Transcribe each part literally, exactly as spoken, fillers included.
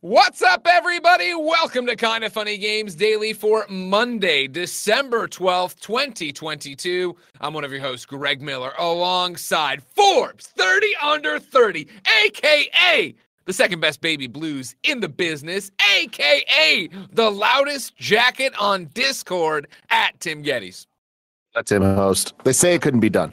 What's up, everybody? Welcome to Kinda Funny Games Daily for Monday, December twelfth, twenty twenty-two. I'm one of your hosts, Greg Miller, alongside Forbes thirty under thirty, a k a the second best baby blues in the business, a k a the loudest jacket on Discord, at Tim Geddes. That's him, host. They say it couldn't be done.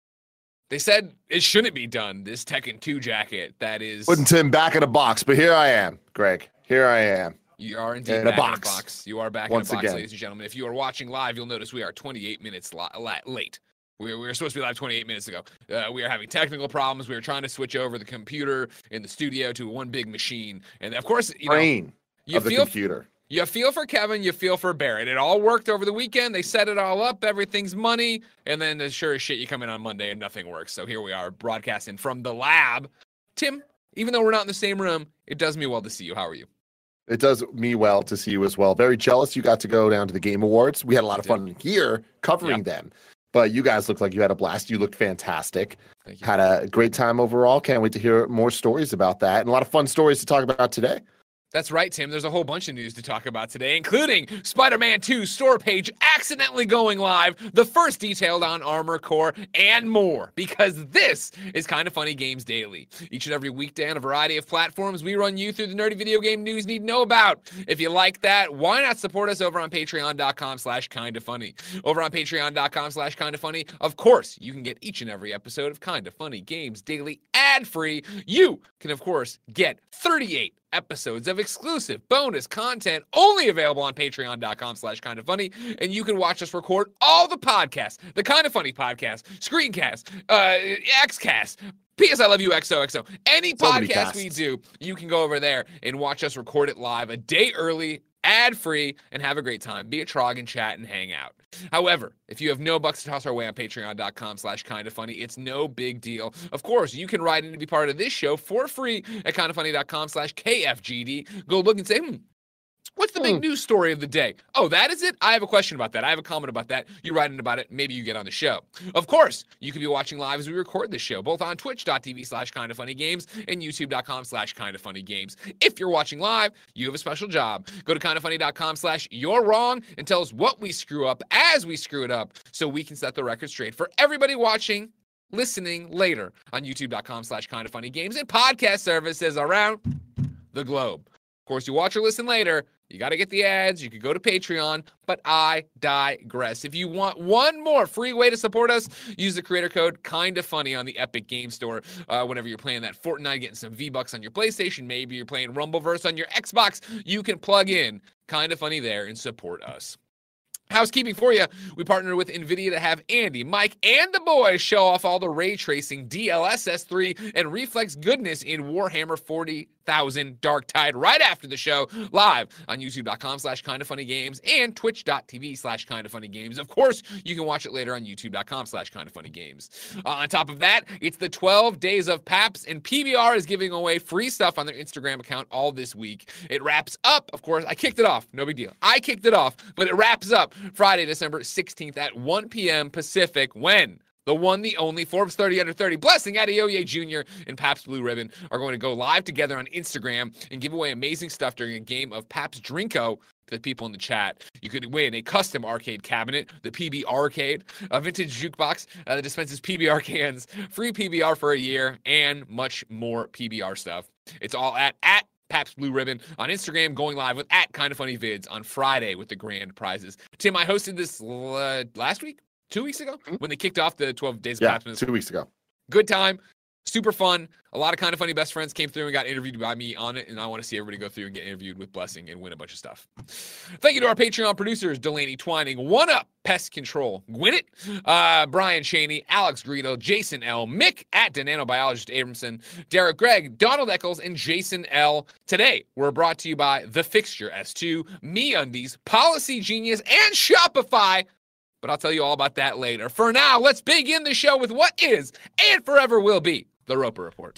They said it shouldn't be done, this Tekken two jacket that is... Putting Tim back in a box, but here I am, Greg. Here I am. You are indeed in a back box. in a box. You are back Once in a box, again. ladies and gentlemen. If you are watching live, you'll notice we are twenty-eight minutes la- la- late. We were, we were supposed to be live twenty-eight minutes ago. Uh, we are having technical problems. We were trying to switch over the computer in the studio to one big machine. And, of course, you Brain know, you of the feel, computer. You feel for Kevin, you feel for Barrett. It all worked over the weekend. They set it all up. Everything's money. And then, as sure as shit, you come in on Monday and nothing works. So here we are broadcasting from the lab. Tim, even though we're not in the same room, it does me well to see you. How are you? It does me well to see you as well. Very jealous you got to go down to the Game Awards. We had a lot of fun here covering Yeah. them. But you guys looked like you had a blast. You looked fantastic. Thank you. Had a great time overall. Can't wait to hear more stories about that. And a lot of fun stories to talk about today. That's right, Tim. There's a whole bunch of news to talk about today, including Spider-Man two store page accidentally going live, the first detailed on Armor Core, and more, because this is Kinda Funny Games Daily. Each and every weekday on a variety of platforms, we run you through the nerdy video game news you need to know about. If you like that, why not support us over on patreon.com slash kinda funny. Over on patreon.com slash kinda funny, of course, you can get each and every episode of Kinda Funny Games Daily ad-free. You can, of course, get thirty-eight episodes of exclusive bonus content only available on patreon.com slash kind of funny. And you can watch us record all the podcasts, the Kind of Funny podcast, Screencast, uh, Xcast, P S I Love You X O X O. Any So many podcast casts. we do, you can go over there and watch us record it live a day early, ad-free, and have a great time. Be a trog and chat and hang out. However, if you have no bucks to toss our way on patreon.com slash kind of funny, it's no big deal. Of course, you can write in to be part of this show for free at kindafunny.com slash KFGD. Go look and say, hmm, what's the big Hmm. news story of the day? Oh, that is it? I have a question about that. I have a comment about that. You write in about it. Maybe you get on the show. Of course, you can be watching live as we record this show, both on twitch.tv slash kind of funny games and youtube.com slash kind of funny games. If you're watching live, you have a special job. Go to kindafunny.com slash you're wrong and tell us what we screw up as we screw it up so we can set the record straight for everybody watching, listening later on youtube.com slash kind of funny games and podcast services around the globe. Of course, you watch or listen later, you got to get the ads. You could go to Patreon, but I digress. If you want one more free way to support us, use the creator code Kinda Funny on the Epic Game Store. Uh, whenever you're playing that Fortnite, getting some V-Bucks on your PlayStation, maybe you're playing Rumbleverse on your Xbox, you can plug in Kinda Funny there and support us. Housekeeping for you, we partner with NVIDIA to have Andy, Mike, and the boys show off all the ray tracing, D L S S three, and reflex goodness in Warhammer forty thousand Dark Tide right after the show, live on youtube.com slash kind of funny games and twitch.tv slash kind of funny games. Of course, you can watch it later on youtube.com slash kind of funny games. Uh, on top of that, it's the twelve days of PAPS, and P B R is giving away free stuff on their Instagram account all this week. It wraps up, of course, I kicked it off, no big deal. I kicked it off, but it wraps up Friday, December sixteenth at one p.m. Pacific, when the one, the only Forbes thirty under thirty, Blessing Adeoye Junior and Pabst Blue Ribbon are going to go live together on Instagram and give away amazing stuff during a game of Pabst Drinko to the people in the chat. You could win a custom arcade cabinet, the P B Arcade, a vintage jukebox uh, that dispenses P B R cans, free P B R for a year, and much more P B R stuff. It's all at at Pabst Blue Ribbon on Instagram, going live with at Kinda Funny Vids on Friday with the grand prizes. Tim, I hosted this uh, last week, two weeks ago, Mm-hmm. when they kicked off the twelve Days of Yeah, Pabst. two weeks ago. Good time, super fun. A lot of Kinda Funny best friends came through and got interviewed by me on it, and I want to see everybody go through and get interviewed with Blessing and win a bunch of stuff. Thank you to our Patreon producers, Delaney Twining, One Up, Pest Control, Gwyneth, uh, Brian Cheney, Alex Greedo, Jason L, Mick at the Nanobiologist Abramson, Derek Gregg, Donald Eccles, and Jason L. Today, we're brought to you by The Fixture S two, MeUndies, Policy Genius, and Shopify. But I'll tell you all about that later. For now, let's begin the show with what is and forever will be the Roper Report.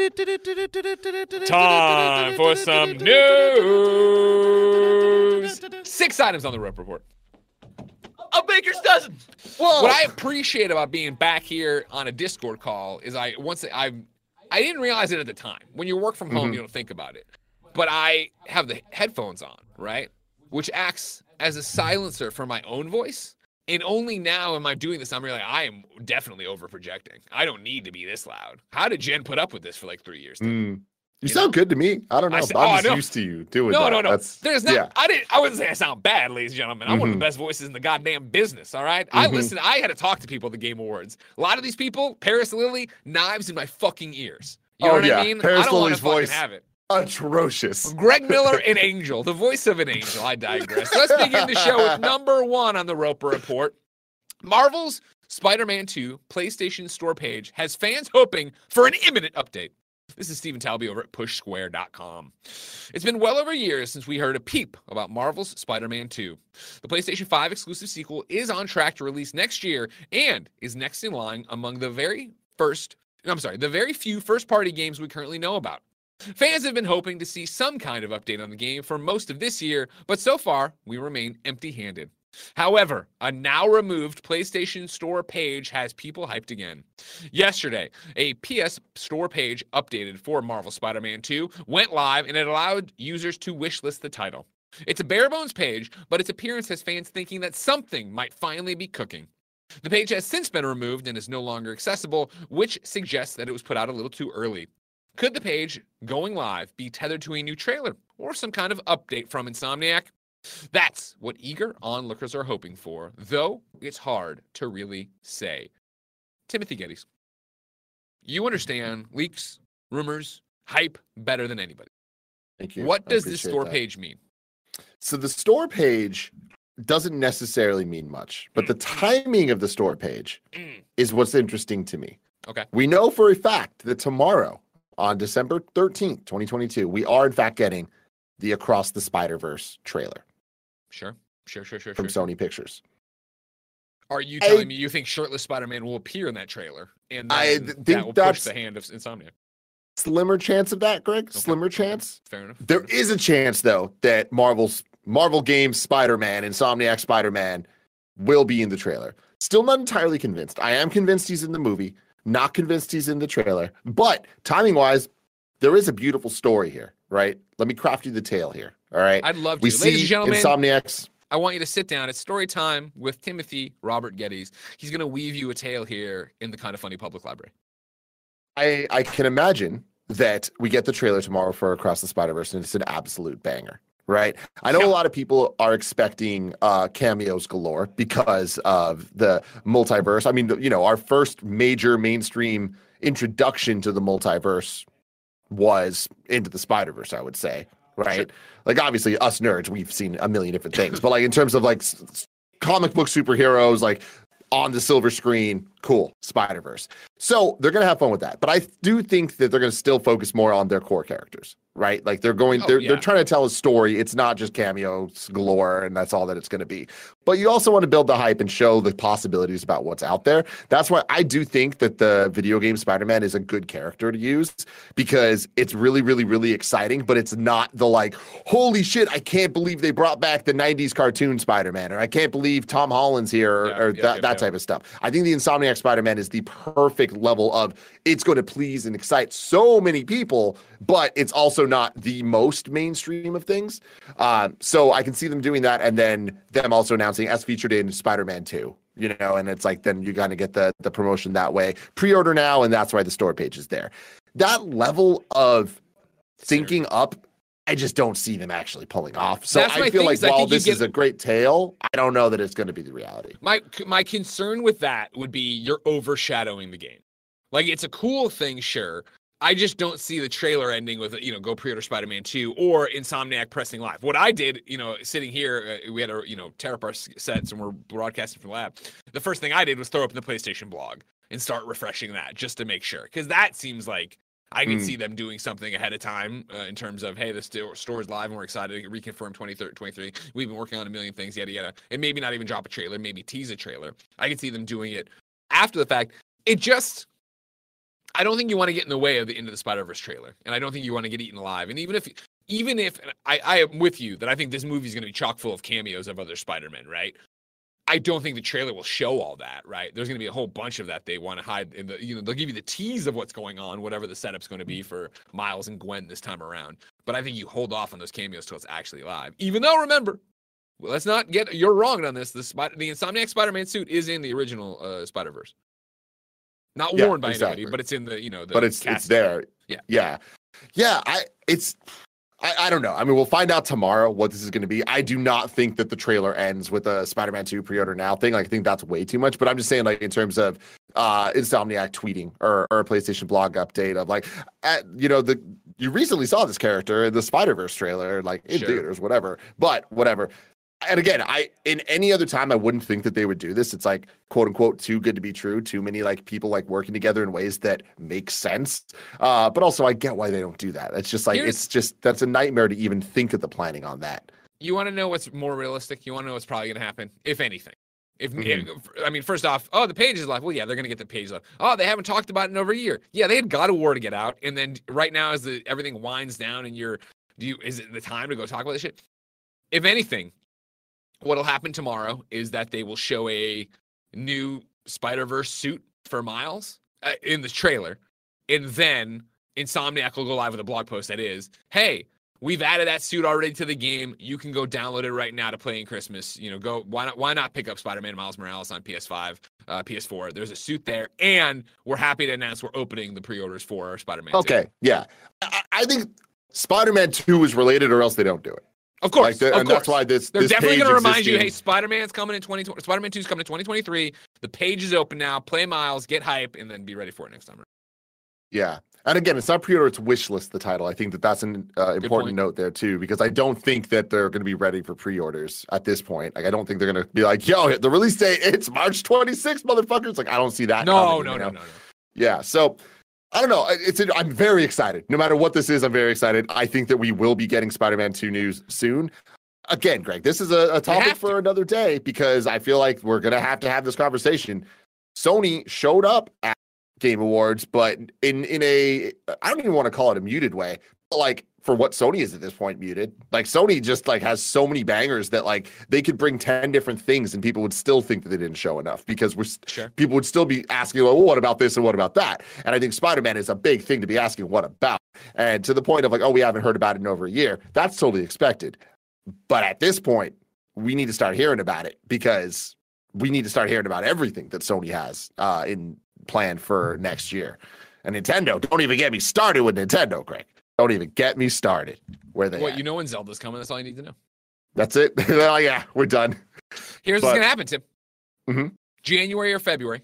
Time for some news. Six items on the Roper Report. A baker's dozen. Whoa. What I appreciate about being back here on a Discord call is I once I I didn't realize it at the time. When you work from home, Mhm. you don't think about it. but I have the headphones on, right? Which acts as a silencer for my own voice. And only now am I doing this. I'm really like, I am definitely over projecting. I don't need to be this loud. How did Jen put up with this for like three years? Mm. You, You sound know? good to me. I don't know. I I said- am oh, just no. used to you doing No, that. no, no. That's, There's not. yeah. I didn't. I wouldn't say I sound bad, ladies and gentlemen. I'm one of the Mhm. best voices in the goddamn business. All right. I Mhm. listen. I had to talk to people at the Game Awards. A lot of these people, Paris Lily, knives in my fucking ears. You know Oh, what yeah. I mean? Paris I don't want Lily's to fucking voice. have it. Atrocious. Greg Miller, an angel, the voice of an angel. I digress. Let's begin the show with number one on the Roper Report. Marvel's Spider-Man two PlayStation Store page has fans hoping for an imminent update. This is Stephen Talby over at push square dot com. It's been well over a year since we heard a peep about Marvel's Spider-Man two. The PlayStation five exclusive sequel is on track to release next year and is next in line among the very first, I'm sorry, the very few first-party games we currently know about. Fans have been hoping to see some kind of update on the game for most of this year, but so far, we remain empty-handed. However, a now removed PlayStation Store page has people hyped again. Yesterday, a P S Store page updated for Marvel Spider-Man two went live and it allowed users to wishlist the title. It's a bare bones page, but its appearance has fans thinking that something might finally be cooking. The page has since been removed and is no longer accessible, which suggests that it was put out a little too early. Could the page going live be tethered to a new trailer or some kind of update from Insomniac? That's what eager onlookers are hoping for, though it's hard to really say. Timothy Geddes, you understand leaks, rumors, hype better than anybody. Thank you. What I does this appreciate store that. page mean? So the store page doesn't necessarily mean much, but the timing of the store page Mm. is what's interesting to me. Okay. We know for a fact that tomorrow, on December thirteenth, twenty twenty-two, we are in fact getting the Across the Spider-Verse trailer Sure, sure, sure, sure, from sure. Sony Pictures. Are you I- telling me you think shirtless Spider-Man will appear in that trailer? And then I th- that think will push that's- the hand of Insomnia. Slimmer chance of that, Greg? Okay, Slimmer okay, chance? Fair enough. There fair enough. is a chance, though, that Marvel's Marvel Games Spider-Man, Insomniac Spider-Man, will be in the trailer. Still not entirely convinced. I am convinced he's in the movie, not convinced he's in the trailer. But timing-wise, there is a beautiful story here, right? Let me craft you the tale here, all right? I'd love to. We Ladies see and gentlemen, Insomniac's... I want you to sit down. It's story time with Timothy Robert Geddes. He's going to weave you a tale here in the Kind of Funny Public Library. I, I can imagine that we get the trailer tomorrow for Across the Spider-Verse, and it's an absolute banger, right? I know Yeah. a lot of people are expecting uh, cameos galore because of the multiverse. I mean, you know, our first major mainstream introduction to the multiverse was Into the Spider-Verse, I would say, right? Sure. Like, obviously, us nerds, we've seen a million different things, but like in terms of like s- s- comic book superheroes, like on the silver screen, cool, Spider-Verse. So they're gonna have fun with that, but I do think that they're gonna still focus more on their core characters, right? Like they're going, Oh, they're yeah. they're trying to tell a story. It's not just cameos galore, and that's all that it's gonna be. But you also want to build the hype and show the possibilities about what's out there. That's why I do think that the video game Spider-Man is a good character to use because it's really, really, really exciting, but it's not the like, holy shit, I can't believe they brought back the nineties cartoon Spider-Man, or I can't believe Tom Holland's here, or, Yeah, or yeah, that, yeah, that yeah. type of stuff. I think the Insomniac Spider-Man is the perfect level of it's going to please and excite so many people, but it's also not the most mainstream of things. Um, so I can see them doing that, and then them also announcing as featured in Spider-Man two, you know, and it's like then you kind of get the the promotion that way. Pre-order now, and that's why the store page is there. That level of syncing up, I just don't see them actually pulling off. So That's my I feel thing, like is I while think you this get- is a great tale, I don't know that it's going to be the reality. My my concern with that would be you're overshadowing the game. Like it's a cool thing, sure. I just don't see the trailer ending with, you know, go pre-order Spider-Man two or Insomniac pressing live. What I did, you know, sitting here, uh, we had a, you know, tear up our s- sets and we're broadcasting from the lab. The first thing I did was throw up in the PlayStation blog and start refreshing that just to make sure. Because that seems like I can Mm. see them doing something ahead of time uh, in terms of, hey, the sto- store's live and we're excited to reconfirm twenty-three. We've been working on a million things, yada, yada. And maybe not even drop a trailer, maybe tease a trailer. I can see them doing it after the fact. It just... I don't think you want to get in the way of the Into the Spider-Verse trailer, and I don't think you want to get eaten alive. And even if, even if and I, I am with you that I think this movie is going to be chock full of cameos of other Spider-Men, right? I don't think the trailer will show all that, right? There's going to be a whole bunch of that they want to hide in the, you know, they'll give you the tease of what's going on, whatever the setup's going to be for Miles and Gwen this time around. But I think you hold off on those cameos till it's actually live. Even though, remember, well, let's not get, you're wrong on this. The, Spider, the Insomniac Spider-Man suit is in the original uh, Spider-Verse. Not Yeah, worn by exactly. anybody, but it's in the, you know, the but it's cast. it's there. Yeah. Yeah. Yeah. I it's I, I don't know. I mean, we'll find out tomorrow what this is going to be. I do not think that the trailer ends with a Spider-Man two pre-order now thing. Like, I think that's way too much. But I'm just saying, like, in terms of uh, Insomniac tweeting or, or a PlayStation blog update of like, at, you know, the you recently saw this character in the Spider-Verse trailer, like in Sure. theaters, whatever. But whatever. And again, I in any other time I wouldn't think that they would do this. It's like quote unquote too good to be true. Too many like people like working together in ways that make sense. Uh, but also I get why they don't do that. It's just like Here's- it's just that's a nightmare to even think of the planning on that. You want to know what's more realistic? You want to know what's probably going to happen, if anything? If, Mhm. if I mean, first off, oh, the page is live. Well, yeah, they're going to get the page live. Oh, they haven't talked about it in over a year. Yeah, they had God of War to get out, and then right now, as the everything winds down, and you're, do you is it the time to go talk about this shit? If anything, what'll happen tomorrow is that they will show a new Spider-Verse suit for Miles uh, in the trailer, and then Insomniac will go live with a blog post that is, hey, we've added that suit already to the game. You can go download it right now to play in Christmas. You know, go why not why not pick up Spider-Man Miles Morales on P S five, uh, P S four. There's a suit there, and we're happy to announce we're opening the pre-orders for Spider-Man two. Okay, yeah, I, I think Spider-Man two is related, or else they don't do it. Of course, Like the- of and course. that's why this They're this definitely page going to remind you, existing- hey, Spider-Man's coming in twenty twenty. Spider-Man two is coming in twenty twenty-three. The page is open now. Play Miles, get hype, and then be ready for it next time. Yeah. And again, it's not pre-order, it's wish list, the title. I think that that's an uh, important point. note there too, because I don't think that they're going to be ready for pre-orders at this point. Like, I don't think they're going to be like, yo, the release date, it's March twenty-sixth, motherfuckers. Like, I don't see that. No, coming, no, you no, know? no, no. Yeah. So I don't know. It's I'm very excited. No matter what this is, I'm very excited. I think that we will be getting Spider-Man two news soon. Again, Greg, this is a, a topic have for to. another day because I feel like we're going to have to have this conversation. Sony showed up at Game Awards, but in in a I don't even want to call it a muted way, but like for what Sony is at this point muted. Like Sony just like has so many bangers that like they could bring ten different things and people would still think that they didn't show enough because we're Sure. people would still be asking, well, what about this and what about that? And I think Spider-Man is a big thing to be asking what about. And to the point of like, oh, we haven't heard about it in over a year. That's totally expected. But at this point, we need to start hearing about it because we need to start hearing about everything that Sony has uh, in plan for next year. And Nintendo, don't even get me started with Nintendo, Greg. Don't even get me started. Where they What, at? you know when Zelda's coming? That's all you need to know. That's it. Oh, yeah, we're done. Here's But- what's gonna happen, Tim. Mhm. January or February.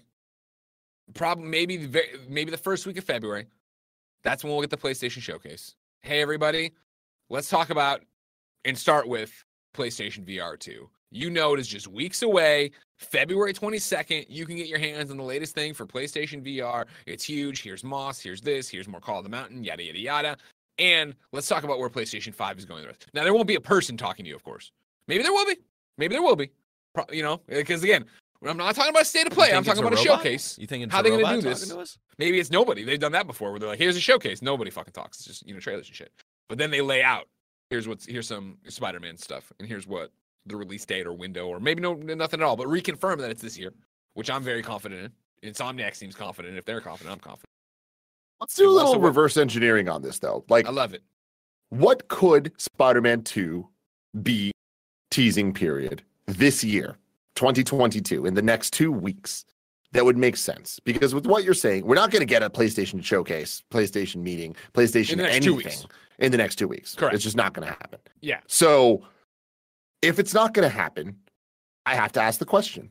Probably maybe the very, maybe the first week of February. That's when we'll get the PlayStation Showcase. Hey everybody, let's talk about and start with PlayStation V R two. You know it is just weeks away. February twenty-second, you can get your hands on the latest thing for PlayStation V R. It's huge. Here's Moss. Here's this. Here's more Call of the Mountain. Yada yada yada. And let's talk about where PlayStation five is going. Now there won't be a person talking to you, of course. Maybe there will be. Maybe there will be. Pro- you know, because again, I'm not talking about a state of play. You I'm think talking it's about a robot? showcase. You think it's How a they gonna robot do talking this? to us? Maybe it's nobody. They've done that before, where they're like, "Here's a showcase." Nobody fucking talks. It's just you know trailers and shit. But then they lay out. Here's what's here's some Spider-Man stuff, and here's what the release date or window, or maybe no nothing at all. But reconfirm that it's this year, which I'm very confident in. Insomniac seems confident. If they're confident, I'm confident. Let's do a And little also what- reverse engineering on this, though. Like, I love it. what could Spider-Man two be teasing period this year, twenty twenty-two, in the next two weeks? That would make sense because with what you're saying, we're not going to get a PlayStation showcase, PlayStation meeting, PlayStation In the next anything two weeks. in the next two weeks. Correct. It's just not going to happen. Yeah. So if it's not going to happen, I have to ask the question.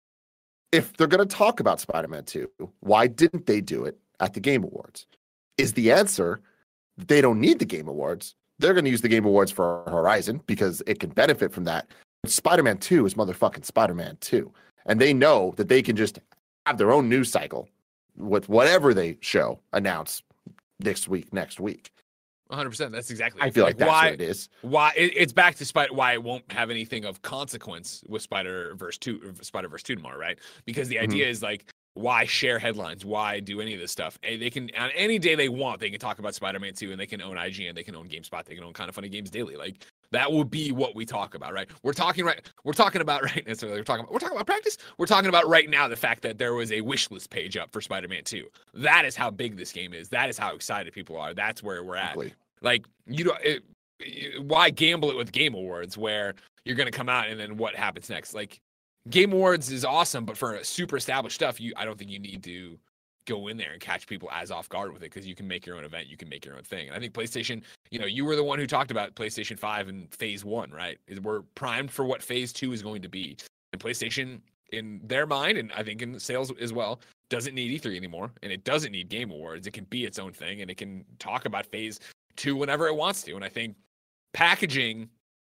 If they're going to talk about Spider-Man two, why didn't they do it at the Game Awards? Is the answer that they don't need the Game Awards? They're going to use the Game Awards for Horizon because it can benefit from that. But Spider-Man two is motherfucking Spider-Man two. And they know that they can just have their own news cycle with whatever they show, announce this week, next week. one hundred percent. That's exactly. I it. feel like, that's why what it is. why it, it's back to Spider. Why it won't have anything of consequence with Spider Verse two, Spider Verse two tomorrow, right? Because the Mhm. idea is like, why share headlines? Why do any of this stuff? And they can on any day they want, they can talk about Spider-Man two, and they can own I G N, they can own GameSpot, they can own Kind of Funny Games Daily. Like That will be what we talk about, right? We're talking right. We're talking about right. Necessarily, we're talking. About, we're talking about practice. We're talking about right now the fact that there was a wish list page up for Spider-Man two. That is how big this game is. That is how excited people are. That's where we're at. Exactly. Like you don't. It, it, why gamble it with Game Awards where you're going to come out and then what happens next? Like Game Awards is awesome, but for super established stuff, you I don't think you need to go in there and catch people as off guard with it because you can make your own event, you can make your own thing. And I think PlayStation, you know, you were the one who talked about PlayStation five and Phase One, right? We're primed for what Phase Two is going to be. And PlayStation, in their mind, and I think in sales as well, doesn't need E three anymore, and it doesn't need Game Awards. It can be its own thing, and it can talk about Phase Two whenever it wants to. And I think packaging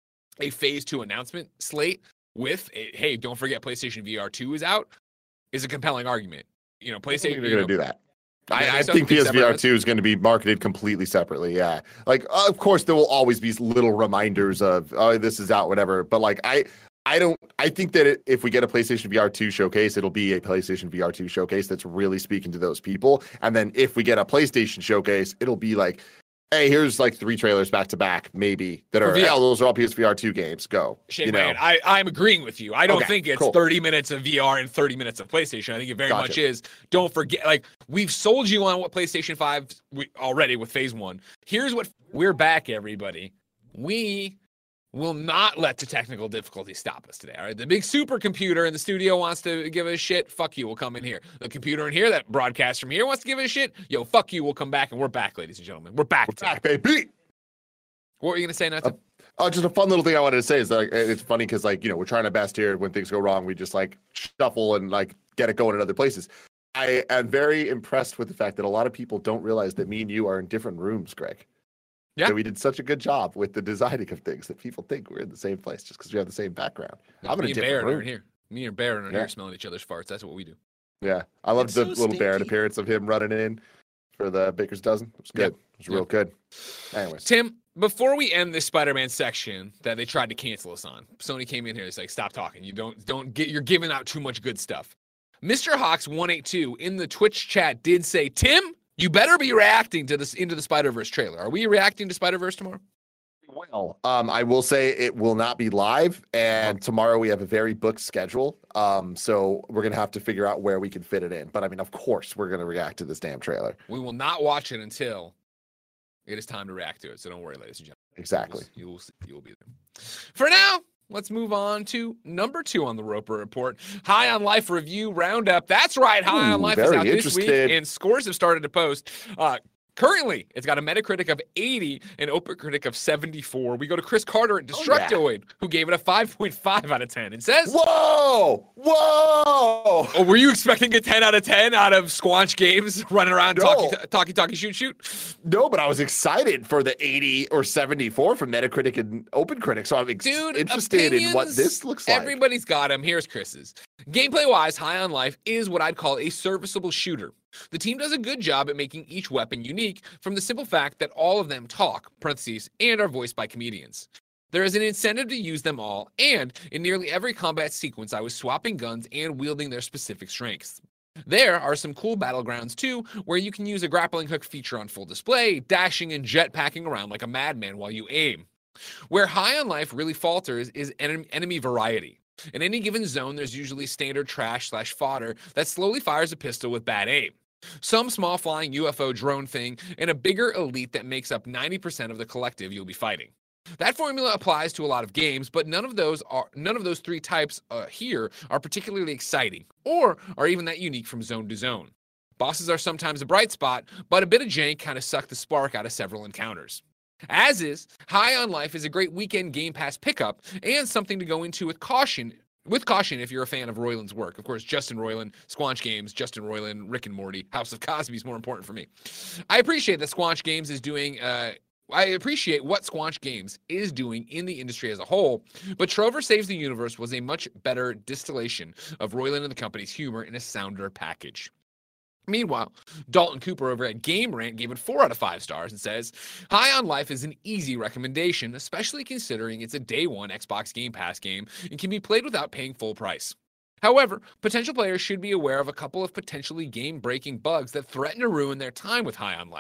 a Phase Two announcement slate with, a, hey, don't forget PlayStation V R two is out, is a compelling argument. You know, PlayStation. They're going to do that. I, I There's think something P S V R separate. two is going to be marketed completely separately. Yeah, like uh, of course there will always be little reminders of oh this is out whatever. But like I I don't I think that it, if we get a PlayStation V R two showcase, it'll be a PlayStation V R two showcase that's really speaking to those people. And then if we get a PlayStation showcase, it'll be like, hey, here's like three trailers back to back, maybe that are V R. oh, those are all P S V R two games. Go, Shane you know. Ryan, I, I'm agreeing with you. I don't Okay, think it's cool. thirty minutes of V R and thirty minutes of PlayStation. I think it very Gotcha. much is. Don't forget, like, we've sold you on what PlayStation five we, already with Phase one. Here's what we're back, everybody. We will not let the technical difficulty stop us today. All right. The big supercomputer in the studio wants to give us shit. Fuck you. We'll come in here. The computer in here that broadcasts from here wants to give us shit. Yo, fuck you. We'll come back, and we're back, ladies and gentlemen. We're back. We're back, baby. What were you going to say, Nathan? Oh, just a fun little thing I wanted to say is that like, it's funny because like you know we're trying our best here. When things go wrong, we just like shuffle and like get it going in other places. I am very impressed with the fact that a lot of people don't realize that me and you are in different rooms, Greg. Yeah. That we did such a good job with the designing of things that people think we're in the same place just because we have the same background. I'm in Me a and Baron different are in room. here. Me and Baron are Yeah. here smelling each other's farts. That's what we do. Yeah, I loved It's the so little Baron stinky. appearance of him running in for the Baker's dozen. It was good. Yeah. It was real good. Anyways, Tim, before we end this Spider-Man section that they tried to cancel us on, Sony came in here. It's like, stop talking. You don't don't get. You're giving out too much good stuff. Mister Hawks one eighty-two in the Twitch chat did say, Tim, you better be reacting to this Into the Spider-Verse trailer. Are we reacting to Spider-Verse tomorrow? well, um, I will say it will not be live, and tomorrow we have a very booked schedule. Um, so we're gonna have to figure out where we can fit it in. But I mean, of course, we're gonna react to this damn trailer. We will not watch it until it is time to react to it. So don't worry, ladies and gentlemen. Exactly. You will, you will be there. For now, let's move on to number two on the Roper Report. High on Life review roundup. That's right. High on Ooh, Life is very out this week, interested. and scores have started to post. Uh, currently, it's got a Metacritic of eighty and OpenCritic of seventy-four. We go to Chris Carter at Oh, yeah. Destructoid, who gave it a five point five out of ten. It says, Whoa! Whoa! oh, were you expecting a ten out of ten out of Squanch Games running around No. talkie, talkie, talkie, shoot, shoot? No, but I was excited for the eighty or seventy-four from Metacritic and OpenCritic. So I'm ex- Dude, interested in what opinions, this looks like. Everybody's got them. Here's Chris's. Gameplay wise, High on Life is what I'd call a serviceable shooter. The team does a good job at making each weapon unique from the simple fact that all of them talk, parentheses, and are voiced by comedians. There is an incentive to use them all, and in nearly every combat sequence, I was swapping guns and wielding their specific strengths. There are some cool battlegrounds too, where you can use a grappling hook feature on full display, dashing and jetpacking around like a madman while you aim. Where High on Life really falters is en- enemy variety. In any given zone, there's usually standard trash slash fodder that slowly fires a pistol with bad aim. Some small flying U F O drone thing, and a bigger elite that makes up ninety percent of the collective you'll be fighting. That formula applies to a lot of games, but none of those are none of those three types uh, here are particularly exciting, or are even that unique from zone to zone. Bosses are sometimes a bright spot, but a bit of jank kind of sucked the spark out of several encounters. As is, High on Life is a great weekend Game Pass pickup and something to go into with caution. With caution, if you're a fan of Roiland's work. Of course, Justin Roiland, Squanch Games, Justin Roiland, Rick and Morty, House of Cosby is more important for me. I appreciate that Squanch Games is doing. Uh, I appreciate what Squanch Games is doing in the industry as a whole, but Trover Saves the Universe was a much better distillation of Roiland and the company's humor in a sounder package. Meanwhile, Dalton Cooper over at Game Rant gave it four out of five stars and says, High on Life is an easy recommendation, especially considering it's a day one Xbox Game Pass game and can be played without paying full price. However, potential players should be aware of a couple of potentially game-breaking bugs that threaten to ruin their time with High on Life.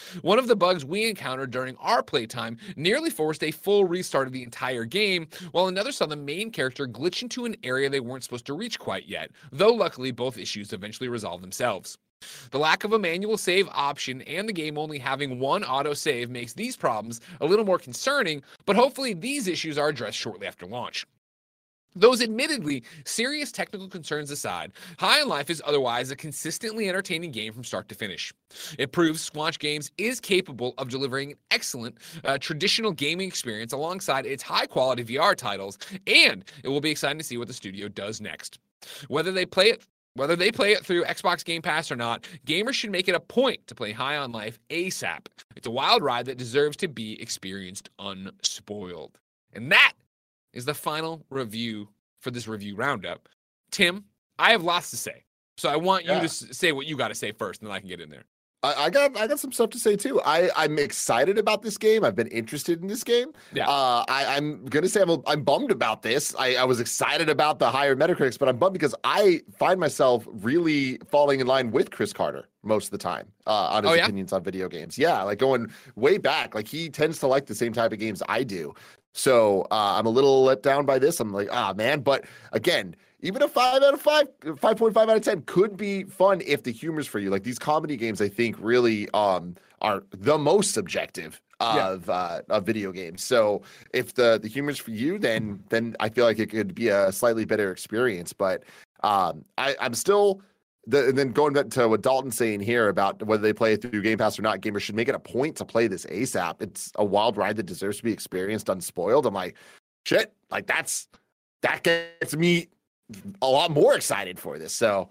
One of the bugs we encountered during our playtime nearly forced a full restart of the entire game, while another saw the main character glitch into an area they weren't supposed to reach quite yet, though luckily both issues eventually resolved themselves. The lack of a manual save option and the game only having one auto-save makes these problems a little more concerning, but hopefully these issues are addressed shortly after launch. Those admittedly serious technical concerns aside, High on Life is otherwise a consistently entertaining game from start to finish. It proves Squanch Games is capable of delivering an excellent uh, traditional gaming experience alongside its high-quality V R titles, and it will be exciting to see what the studio does next. Whether they play it Whether they play it through Xbox Game Pass or not, gamers should make it a point to play High on Life ASAP. It's a wild ride that deserves to be experienced unspoiled. And that is the final review for this review roundup. Tim, I have lots to say, so I want you Yeah. to s- say what you got to say first, and then I can get in there. I, I got I got some stuff to say too. I I'm excited about this game. I've been interested in this game. Yeah. Uh, I I'm gonna say I'm a, I'm bummed about this. I I was excited about the higher Metacritics, but I'm bummed because I find myself really falling in line with Chris Carter most of the time uh, on his Oh, yeah? opinions on video games. Yeah, like going way back. Like he tends to like the same type of games I do. So uh, I'm a little let down by this. I'm like, ah, man. But again, even a five out of five, five point five out of ten could be fun if the humor's for you. Like these comedy games, I think really um, are the most subjective Yeah. of uh, of video games. So if the the humor's for you, then then I feel like it could be a slightly better experience. But um, I, I'm still. The, and then going back to what Dalton's saying here about whether they play it through Game Pass or not, gamers should make it a point to play this ASAP. It's a wild ride that deserves to be experienced unspoiled. I'm like, shit, like that's that gets me a lot more excited for this. So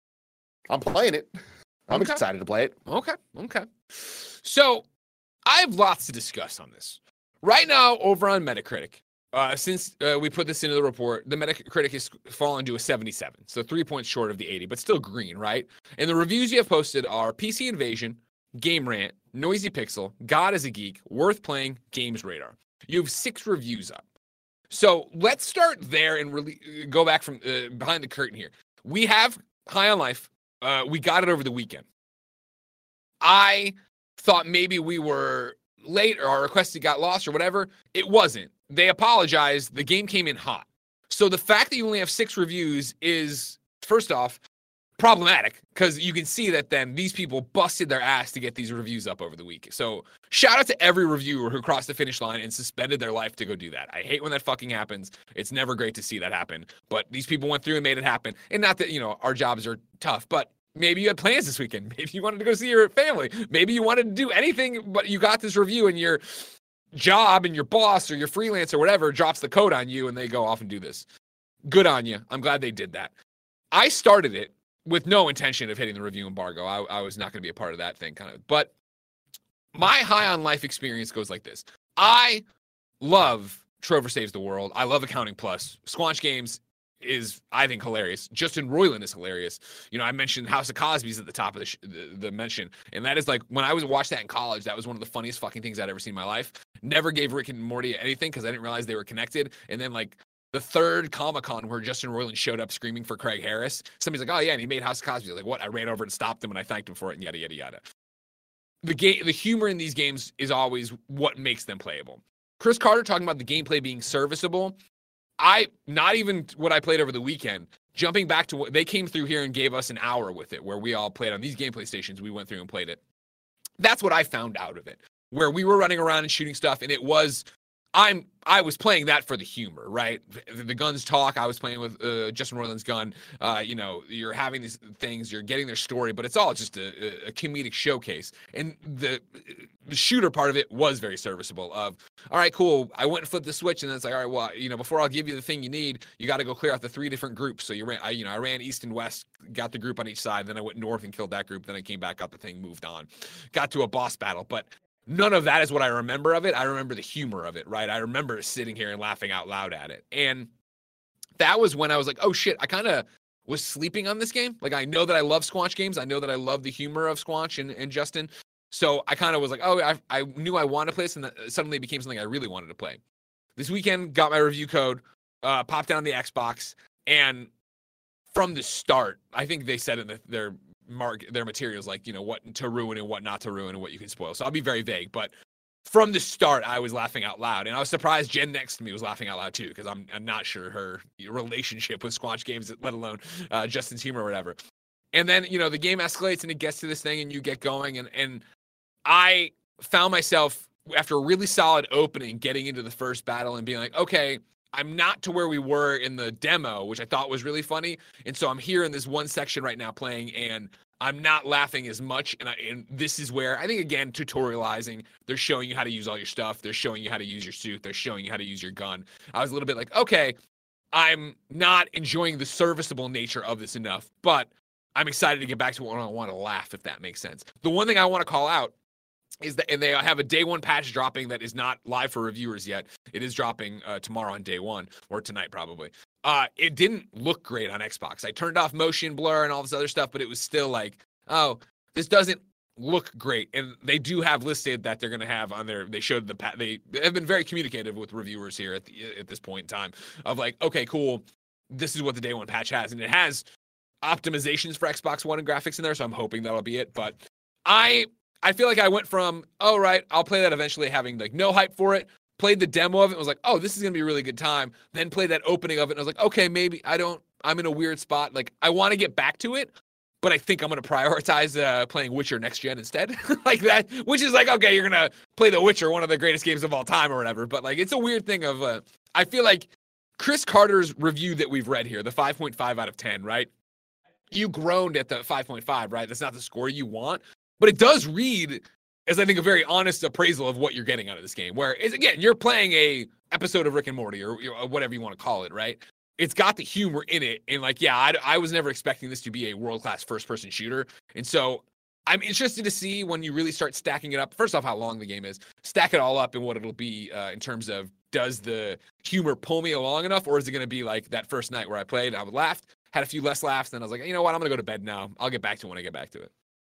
I'm playing it. I'm Okay. excited to play it. Okay, okay. So I have lots to discuss on this. Right now, over on Metacritic, uh, since uh, we put this into the report, the Metacritic has fallen to a seventy-seven, so three points short of the eighty, but still green, right? And the reviews you have posted are P C Invasion, Game Rant, Noisy Pixel, God is a Geek, Worth Playing, Games Radar. You have six reviews up. So let's start there and really go back from uh, behind the curtain here. We have High on Life. Uh, we got it over the weekend. I thought maybe we were late or our request got lost or whatever. It wasn't. They apologized. The game came in hot. So the fact that you only have six reviews is, first off, problematic because you can see that then these people busted their ass to get these reviews up over the week. So shout out to every reviewer who crossed the finish line and suspended their life to go do that. I hate when that fucking happens. It's never great to see that happen. But these people went through and made it happen. And not that, you know, our jobs are tough, but maybe you had plans this weekend. Maybe you wanted to go see your family. Maybe you wanted to do anything, but you got this review and your job and your boss or your freelance or whatever drops the code on you and they go off and do this. Good on you. I'm glad they did that. I started it with no intention of hitting the review embargo. I, I was not going to be a part of that thing, kind of. But my High on Life experience goes like this. I love Trover Saves the World. I love Accounting Plus. Squanch Games is, I think, hilarious. Justin Roiland is hilarious. You know, I mentioned House of Cosby's at the top of the, sh- the the mention, and that is like when I was watched that in college. That was one of the funniest fucking things I'd ever seen in my life. Never gave Rick and Morty anything because I didn't realize they were connected. And then like the third Comic-Con where Justin Roiland showed up screaming for Craig Harris, somebody's like, "Oh yeah," and he made House of Cosby. Like, what? I ran over and stopped him, and I thanked him for it, and yada yada yada. The game, the humor in these games is always what makes them playable. Chris Carter talking about the gameplay being serviceable. I, not even what I played over the weekend, jumping back to what they came through here and gave us an hour with it where we all played on these gameplay stations. We went through and played it. That's what I found out of it, where we were running around and shooting stuff. And it was, I'm, I was playing that for the humor, right? The, the guns talk. I was playing with uh, Justin Roiland's gun. Uh, you know, you're having these things, you're getting their story, but it's all just a, a comedic showcase. And the, the shooter part of it was very serviceable of, all right, cool. I went and flipped the switch and then it's like, all right, well, you know, before I'll give you the thing you need, you got to go clear out the three different groups. So you ran, I, you know, I ran east and west, got the group on each side. Then I went north and killed that group. Then I came back up the thing, moved on, got to a boss battle. But none of that is what I remember of it. I remember the humor of it, right? I remember sitting here and laughing out loud at it. And that was when I was like, oh shit, I kind of was sleeping on this game. Like, I know that I love Squanch Games. I know that I love the humor of Squanch and, and Justin. So I kind of was like, oh, I, I knew I wanted to play this, and that suddenly it became something I really wanted to play. This weekend, got my review code, uh, popped down the Xbox, and from the start, I think they said in the, their mark their materials, like, you know, what to ruin and what not to ruin and what you can spoil. So I'll be very vague, but from the start, I was laughing out loud, and I was surprised Jen next to me was laughing out loud too, because I'm I'm not sure her relationship with Squanch Games, let alone uh, Justin's humor or whatever. And then, you know, the game escalates and it gets to this thing and you get going, and and I found myself after a really solid opening getting into the first battle and being like, okay, I'm not to where we were in the demo, which I thought was really funny, and so I'm here in this one section right now playing, and I'm not laughing as much, and, I, and this is where I think, again, tutorializing, they're showing you how to use all your stuff, they're showing you how to use your suit, they're showing you how to use your gun. I was a little bit like, okay, I'm not enjoying the serviceable nature of this enough, but I'm excited to get back to when I want to laugh, if that makes sense. The one thing I want to call out is that, and they have a day one patch dropping that is not live for reviewers yet. It is dropping uh, tomorrow on day one, or tonight probably. Uh, it didn't look great on Xbox. I turned off motion blur and all this other stuff, but it was still like, oh, this doesn't look great. And they do have listed that they're going to have on their, they showed the, they have been very communicative with reviewers here at the, at this point in time of like, okay, cool. This is what the day one patch has. And it has optimizations for Xbox One and graphics in there. So I'm hoping that'll be it. But I, I feel like I went from, oh, right, I'll play that eventually, having like no hype for it, played the demo of it and was like, oh, this is going to be a really good time. Then played that opening of it and I was like, okay, maybe I don't, I'm in a weird spot. Like, I want to get back to it, but I think I'm going to prioritize uh, playing Witcher next gen instead. Like that, which is like, okay, you're going to play The Witcher, one of the greatest games of all time or whatever. But like, it's a weird thing of, uh, I feel like Chris Carter's review that we've read here, the five point five out of ten, right? You groaned at the five point five, right? That's not the score you want, but it does read as, I think, a very honest appraisal of what you're getting out of this game, where is, again, you're playing a episode of Rick and Morty or, or whatever you want to call it, right? It's got the humor in it. And like, yeah, I, I was never expecting this to be a world-class first-person shooter. And so I'm interested to see when you really start stacking it up. First off, how long the game is, stack it all up and what it'll be uh, in terms of, does the humor pull me along enough, or is it going to be like that first night where I played, I would laugh, had a few less laughs, and I was like, you know what, I'm going to go to bed now. I'll get back to it when I get back to it.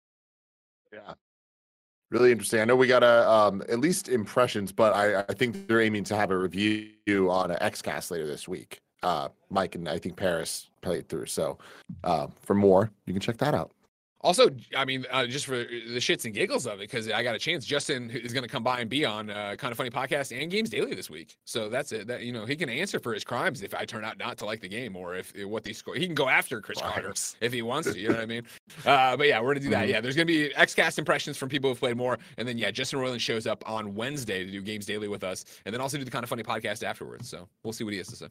Yeah. Really interesting. I know we got a, um, at least impressions, but I, I think they're aiming to have a review on a XCast later this week. Uh, Mike and I think Paris played through. So uh, for more, you can check that out. Also, I mean, uh, just for the shits and giggles of it, because I got a chance, Justin is going to come by and be on uh, Kind of Funny Podcast and Games Daily this week. So that's it. That, you know, he can answer for his crimes if I turn out not to like the game, or if, if what they score. He can go after Chris Crimes. Carter if he wants to. You know what I mean? Uh, but yeah, we're going to do that. Mm-hmm. Yeah, there's going to be XCast impressions from people who've played more. And then, yeah, Justin Roiland shows up on Wednesday to do Games Daily with us, and then also do the Kind of Funny Podcast afterwards. So we'll see what he has to say.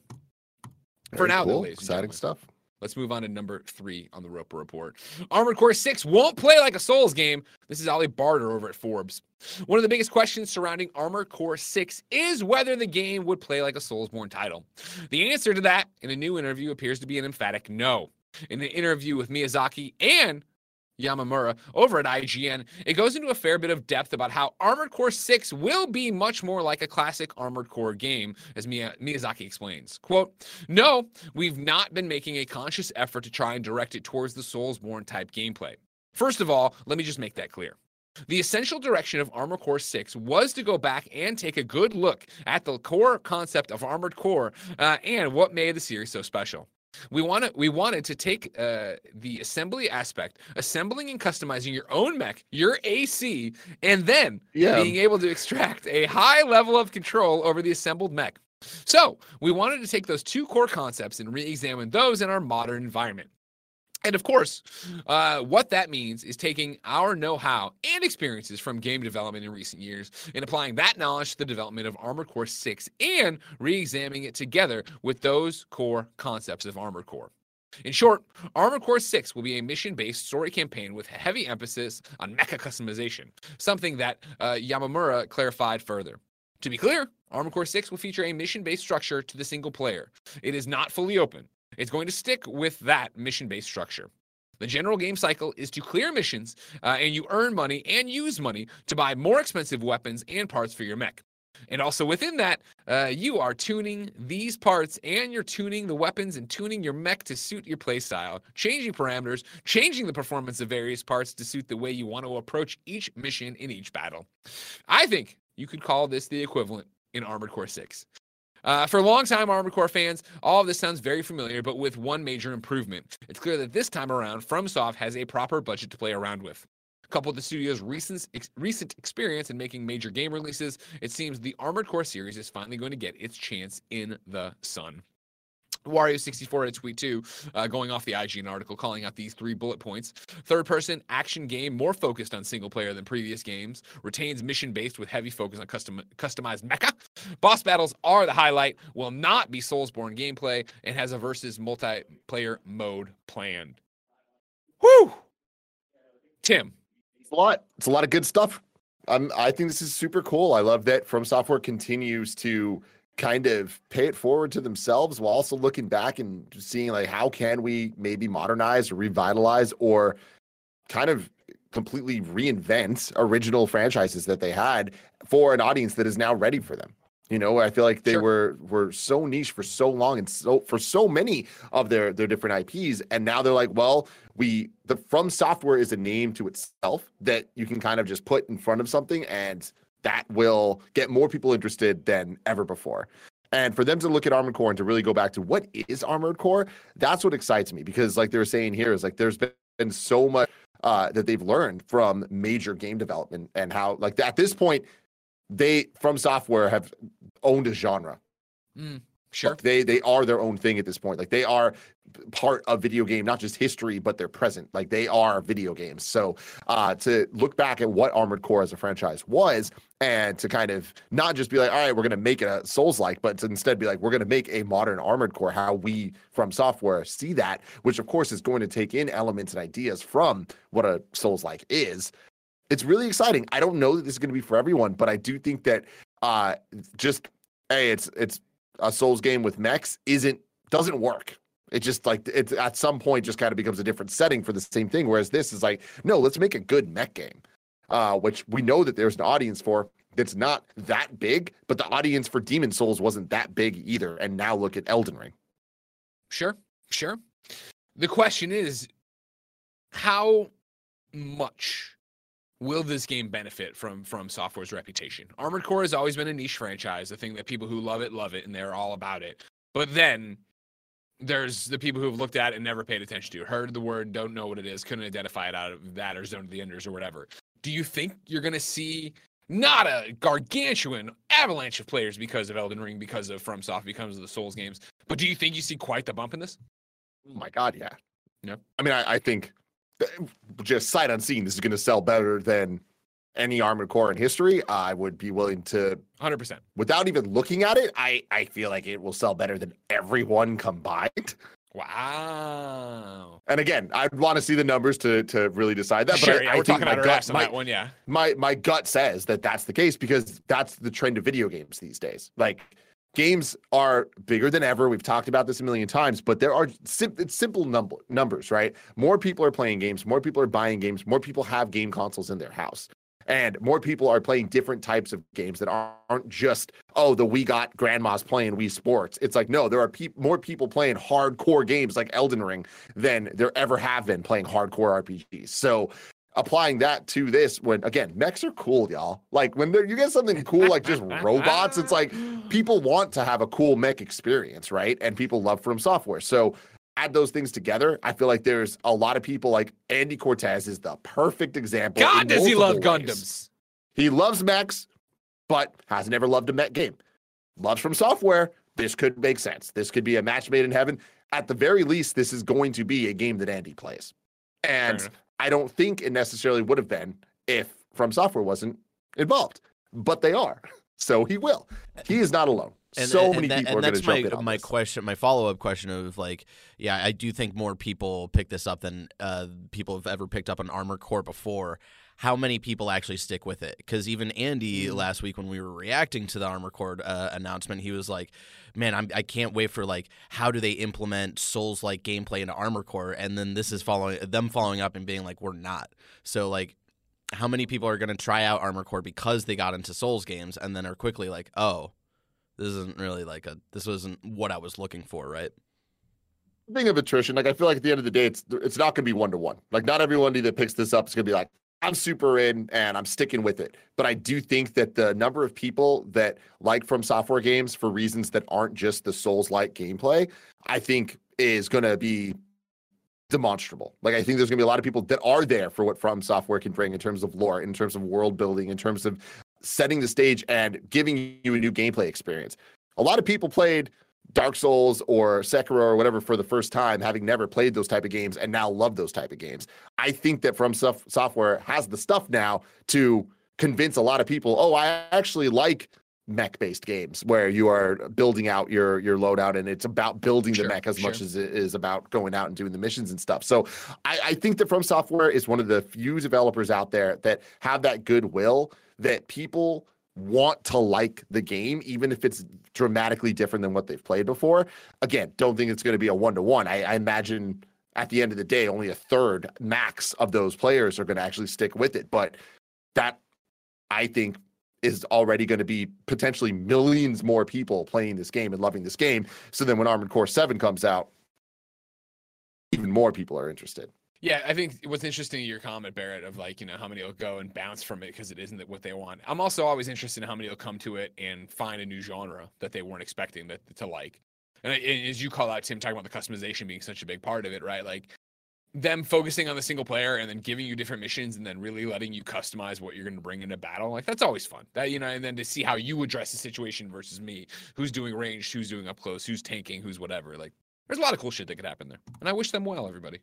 Very For now, cool. though, ladies and Exciting gentlemen. stuff. Let's move on to number three on the Roper Report. Armored Core six won't play like a Souls game. This is Ollie Barter over at Forbes. One of the biggest questions surrounding Armored Core six is whether the game would play like a Soulsborne title. The answer to that, in a new interview, appears to be an emphatic no. In an interview with Miyazaki and Yamamura over at I G N, it goes into a fair bit of depth about how Armored Core six will be much more like a classic Armored Core game, as Miyazaki explains. Quote, no, we've not been making a conscious effort to try and direct it towards the Soulsborne type gameplay. First of all, let me just make that clear. The essential direction of Armored Core six was to go back and take a good look at the core concept of Armored Core uh, and what made the series so special. We wanted, we wanted to take uh, the assembly aspect, assembling and customizing your own mech, your A C, and then Yeah. being able to extract a high level of control over the assembled mech. So we wanted to take those two core concepts and re-examine those in our modern environment. And of course, uh, what that means is taking our know-how and experiences from game development in recent years and applying that knowledge to the development of Armored Core six and re-examining it together with those core concepts of Armored Core. In short, Armored Core six will be a mission-based story campaign with heavy emphasis on mecha customization, something that uh, Yamamura clarified further. To be clear, Armored Core six will feature a mission-based structure to the single player. It is not fully open. It's going to stick with that mission-based structure. The general game cycle is to clear missions, uh, and you earn money and use money to buy more expensive weapons and parts for your mech. And also within that, uh, you are tuning these parts, and you're tuning the weapons and tuning your mech to suit your playstyle, changing parameters, changing the performance of various parts to suit the way you want to approach each mission in each battle. I think you could call this the equivalent in Armored Core six. Uh, for longtime Armored Core fans, all of this sounds very familiar, but with one major improvement. It's clear that this time around, FromSoft has a proper budget to play around with. Coupled with the studio's recent, ex- recent experience in making major game releases, it seems the Armored Core series is finally going to get its chance in the sun. Wario sixty-four had a tweet too, uh, going off the I G N article, calling out these three bullet points. Third-person action game, more focused on single player than previous games. Retains mission-based with heavy focus on custom customized mecha. Boss battles are the highlight. Will not be Soulsborne gameplay and has a versus multiplayer mode planned. Woo! Tim. It's a lot. It's a lot of good stuff. Um, I think this is super cool. I love that From Software continues to kind of pay it forward to themselves while also looking back and seeing like how can we maybe modernize or revitalize or kind of completely reinvent original franchises that they had for an audience that is now ready for them. You know, I feel like they Sure. were were so niche for so long and so for so many of their their different I Ps, and now they're like, well, we the From Software is a name to itself that you can kind of just put in front of something, and that will get more people interested than ever before. And for them to look at Armored Core and to really go back to what is Armored Core, that's what excites me, because like they were saying here is like there's been so much uh, that they've learned from major game development and how like at this point they From Software have owned a genre. Mm, sure. Like, they they are their own thing at this point. Like they are part of video game, not just history, but they're present. Like they are video games. So uh, to look back at what Armored Core as a franchise was, and to kind of not just be like, all right, we're going to make it a Souls-like, but to instead be like, we're going to make a modern Armored Core, how we From Software see that, which of course is going to take in elements and ideas from what a Souls-like is. It's really exciting. I don't know that this is going to be for everyone, but I do think that uh, just, hey, it's it's a Souls game with mechs isn't doesn't work. It just like it's at some point just kind of becomes a different setting for the same thing. Whereas this is like, no, let's make a good mech game, uh, which we know that there's an audience for. That's not that big, but the audience for Demon Souls wasn't that big either. And now look at Elden Ring. Sure, sure. The question is, how much will this game benefit from From Software's reputation? Armored Core has always been a niche franchise, a thing that people who love it, love it, and they're all about it. But then there's the people who have looked at it and never paid attention to it, heard the word, don't know what it is, couldn't identify it out of that or Zone of the Enders or whatever. Do you think you're going to see not a gargantuan avalanche of players because of Elden Ring, because of FromSoft, because of the Souls games, but do you think you see quite the bump in this? Oh my God, yeah. No. I mean, I, I think just sight unseen, this is going to sell better than any Armored Core in history. I would be willing to, one hundred percent. without even looking at it, I, I feel like it will sell better than everyone combined. Wow. And again, I'd want to see the numbers to to really decide that. Sure, but I, yeah, I we're think talking my about our gut, ass on my, that one, yeah. my my gut says that that's the case, because that's the trend of video games these days. Like, games are bigger than ever. We've talked about this a million times, but there are sim- it's simple number numbers, right? More people are playing games, more people are buying games, more people have game consoles in their house. And more people are playing different types of games that aren't just, oh, the we got grandmas playing Wii Sports. It's like, no, there are pe- more people playing hardcore games like Elden Ring than there ever have been playing hardcore R P Gs. So applying that to this, when, again, mechs are cool, y'all. Like, when you get something cool like just robots, it's like people want to have a cool mech experience, right? And people love From Software. So add those things together, I feel like there's a lot of people, like Andy Cortez is the perfect example. God, does he love multiple Gundams? ways. He loves mechs, but has never loved a mech game. Loves From Software. This could make sense. This could be a match made in heaven. At the very least, this is going to be a game that Andy plays. And I don't think it necessarily would have been if From Software wasn't involved, but they are. So he will. He is not alone. And, so and, many that, people and are going to that's jump my, in on my this. question, my follow-up question of like, yeah, I do think more people pick this up than uh, people have ever picked up an Armored Core before. How many people actually stick with it? Because even Andy Mm. last week when we were reacting to the Armored Core uh, announcement, he was like, man, I'm, I can't wait for like, how do they implement Souls-like gameplay into Armored Core? And then this is following them following up and being like, we're not. So like, how many people are going to try out Armored Core because they got into Souls games and then are quickly like, oh, this isn't really like a, this wasn't what I was looking for, right? Thing of attrition, like I feel like at the end of the day, it's it's not going to be one to one. Like not everyone that picks this up is going to be like, I'm super in and I'm sticking with it. But I do think that the number of people that like From Software games for reasons that aren't just the Souls-like gameplay, I think is going to be demonstrable. Like, I think there's going to be a lot of people that are there for what From Software can bring in terms of lore, in terms of world building, in terms of setting the stage and giving you a new gameplay experience. A lot of people played Dark Souls or Sekiro or whatever for the first time, having never played those type of games and now love those type of games. I think that From Software has the stuff now to convince a lot of people, oh, I actually like mech-based games where you are building out your your loadout and it's about building Sure, the mech as sure. much as it is about going out and doing the missions and stuff. So I, I think that From Software is one of the few developers out there that have that goodwill that people want to like the game, even if it's dramatically different than what they've played before. Again, don't think it's going to be a one-to-one. I, I imagine at the end of the day, only a third max of those players are going to actually stick with it. But that, I think, is already going to be potentially millions more people playing this game and loving this game. So then when Armored Core seven comes out, even more people are interested. Yeah, I think what's interesting in your comment, Barrett, of like, you know, how many will go and bounce from it because it isn't what they want. I'm also always interested in how many will come to it and find a new genre that they weren't expecting to, to like. And, and as you call out, Tim, talking about the customization being such a big part of it, right? Like them focusing on the single player and then giving you different missions and then really letting you customize what you're going to bring into battle. Like, that's always fun. That, you know, and then to see how you address the situation versus me, who's doing ranged, who's doing up close, who's tanking, who's whatever. Like, there's a lot of cool shit that could happen there. And I wish them well, everybody.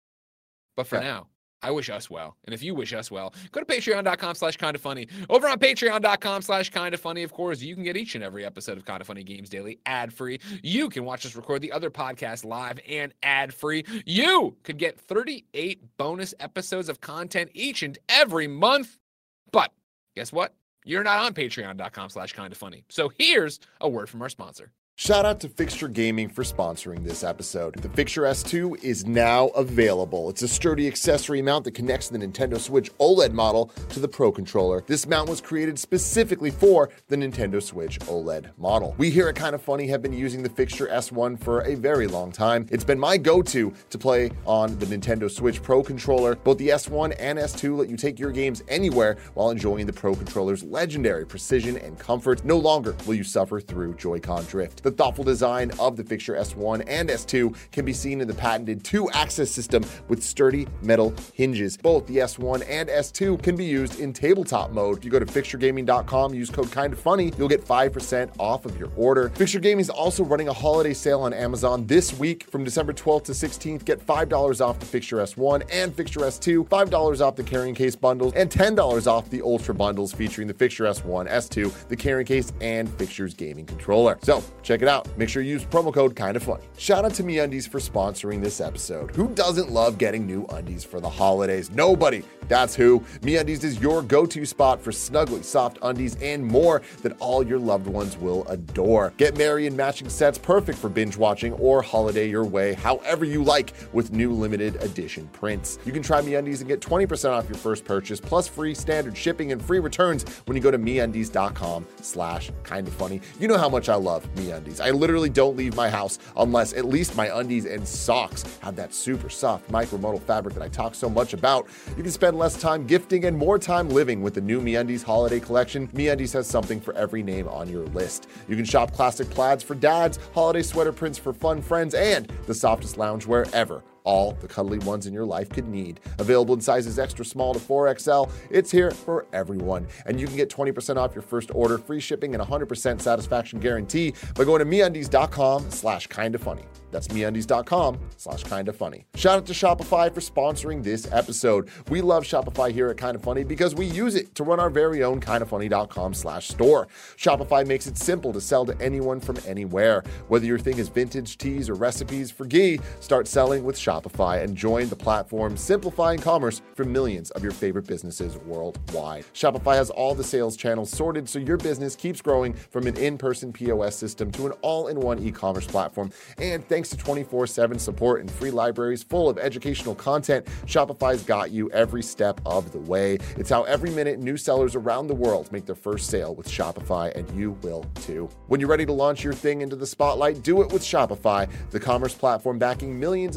But for Yeah. now, I wish us well. And if you wish us well, go to patreon.com slash kind of funny. Over on patreon.com slash kind of funny, of course, you can get each and every episode of Kind of Funny Games Daily ad-free. You can watch us record the other podcasts live and ad-free. You could get thirty-eight bonus episodes of content each and every month. But guess what? You're not on patreon.com slash kind of funny. So here's a word from our sponsor. Shout out to Fixture Gaming for sponsoring this episode. The Fixture S two is now available. It's a sturdy accessory mount that connects the Nintendo Switch OLED model to the Pro Controller. This mount was created specifically for the Nintendo Switch OLED model. We here at Kind of Funny have been using the Fixture S one for a very long time. It's been my go-to to play on the Nintendo Switch Pro Controller. Both the S one and S two let you take your games anywhere while enjoying the Pro Controller's legendary precision and comfort. No longer will you suffer through Joy-Con drift. The thoughtful design of the Fixture S one and S two can be seen in the patented two-axis system with sturdy metal hinges. Both the S one and S two can be used in tabletop mode. If you go to fixture gaming dot com, use code KINDOFFUNNY, you'll get five percent off of your order. Fixture Gaming is also running a holiday sale on Amazon this week from December twelfth to sixteenth. Get five dollars off the Fixture S one and Fixture S two, five dollars off the carrying case bundles, and ten dollars off the Ultra bundles featuring the Fixture S one, S two, the carrying case, and Fixture's gaming controller. So check it out. Make sure you use promo code KINDOFFUNNY. Shout out to MeUndies for sponsoring this episode. Who doesn't love getting new undies for the holidays? Nobody. That's who. MeUndies is your go-to spot for snuggly, soft undies and more that all your loved ones will adore. Get merry in matching sets perfect for binge watching or holiday your way, however you like, with new limited edition prints. You can try MeUndies and get twenty percent off your first purchase, plus free standard shipping and free returns when you go to MeUndies.com slash kind of funny. You know how much I love MeUndies. I literally don't leave my house unless at least my undies and socks have that super soft micromodal fabric that I talk so much about. You can spend less time gifting and more time living with the new MeUndies holiday collection. MeUndies has something for every name on your list. You can shop classic plaids for dads, holiday sweater prints for fun friends, and the softest loungewear ever. All the cuddly ones in your life could need. Available in sizes extra small to four X L. It's here for everyone. And you can get twenty percent off your first order, free shipping, and one hundred percent satisfaction guarantee by going to MeUndies.com slash kinda funny. That's MeUndies.com slash kinda funny. Shout out to Shopify for sponsoring this episode. We love Shopify here at Kinda Funny because we use it to run our very own kindafunny.com slash store. Shopify makes it simple to sell to anyone from anywhere. Whether your thing is vintage, teas, or recipes for ghee, start selling with Shopify. Shopify and join the platform simplifying commerce for millions of your favorite businesses worldwide. Shopify has all the sales channels sorted so your business keeps growing from an in-person P O S system to an all-in-one e-commerce platform. And thanks to twenty-four seven support and free libraries full of educational content, Shopify's got you every step of the way. It's how every minute new sellers around the world make their first sale with Shopify, and you will too. When you're ready to launch your thing into the spotlight, do it with Shopify, the commerce platform backing millions of businesses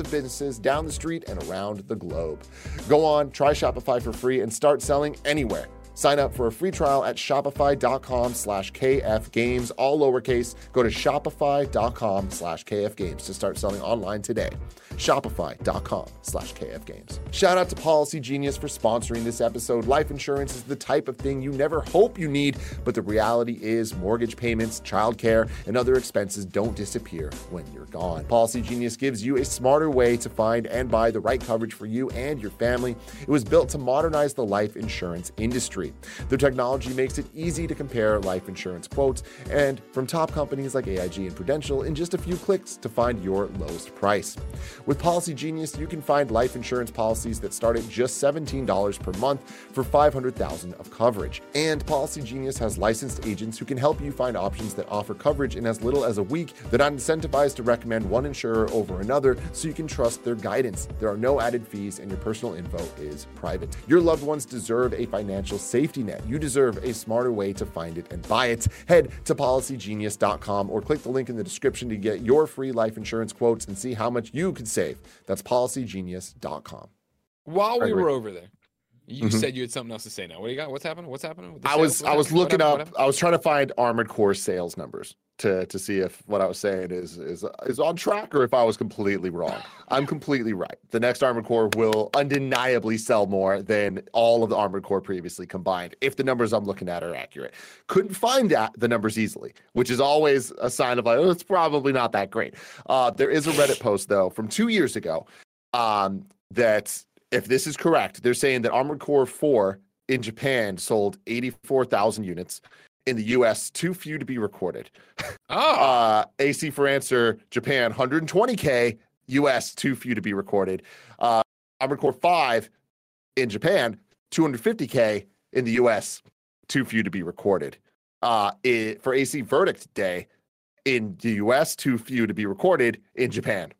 businesses down the street and around the globe. Go on, try Shopify for free and start selling anywhere. Sign up for a free trial at shopify.com slash kfgames, all lowercase. Go to shopify.com slash kfgames to start selling online today. Shopify.com slash kfgames. Shout out to Policy Genius for sponsoring this episode. Life insurance is the type of thing you never hope you need, but the reality is mortgage payments, childcare, and other expenses don't disappear when you're gone. Policy Genius gives you a smarter way to find and buy the right coverage for you and your family. It was built to modernize the life insurance industry. Their technology makes it easy to compare life insurance quotes and from top companies like A I G and Prudential in just a few clicks to find your lowest price. With Policy Genius, you can find life insurance policies that start at just seventeen dollars per month for five hundred thousand dollars of coverage. And Policy Genius has licensed agents who can help you find options that offer coverage in as little as a week. They're not incentivized to recommend one insurer over another, so you can trust their guidance. There are no added fees, and your personal info is private. Your loved ones deserve a financial safety Safety net. You deserve a smarter way to find it and buy it. Head to policy genius dot com or click the link in the description to get your free life insurance quotes and see how much you could save. That's policy genius dot com. While we Gregory. were over there, you Mhm. said you had something else to say now. What do you got? What's happening? What's happening? With the I sales? was What's I was happening? What looking happened? up. What I was trying to find Armored Core sales numbers to to see if what I was saying is is is on track or if I was completely wrong. I'm completely right. The next Armored Core will undeniably sell more than all of the Armored Core previously combined, if the numbers I'm looking at are accurate. Couldn't find that the numbers easily, which is always a sign of like, oh, it's probably not that great. Uh, there is a Reddit post though from two years ago um, that if this is correct, they're saying that Armored Core four in Japan sold eighty-four thousand units. In the U S, too few to be recorded. Oh, Uh, A C for answer, Japan, one hundred twenty K. U S, too few to be recorded. Uh, Armored Core five in Japan, two hundred fifty K. In the U S, too few to be recorded. Uh, it, for A C verdict day, in the U S, too few to be recorded. In Japan,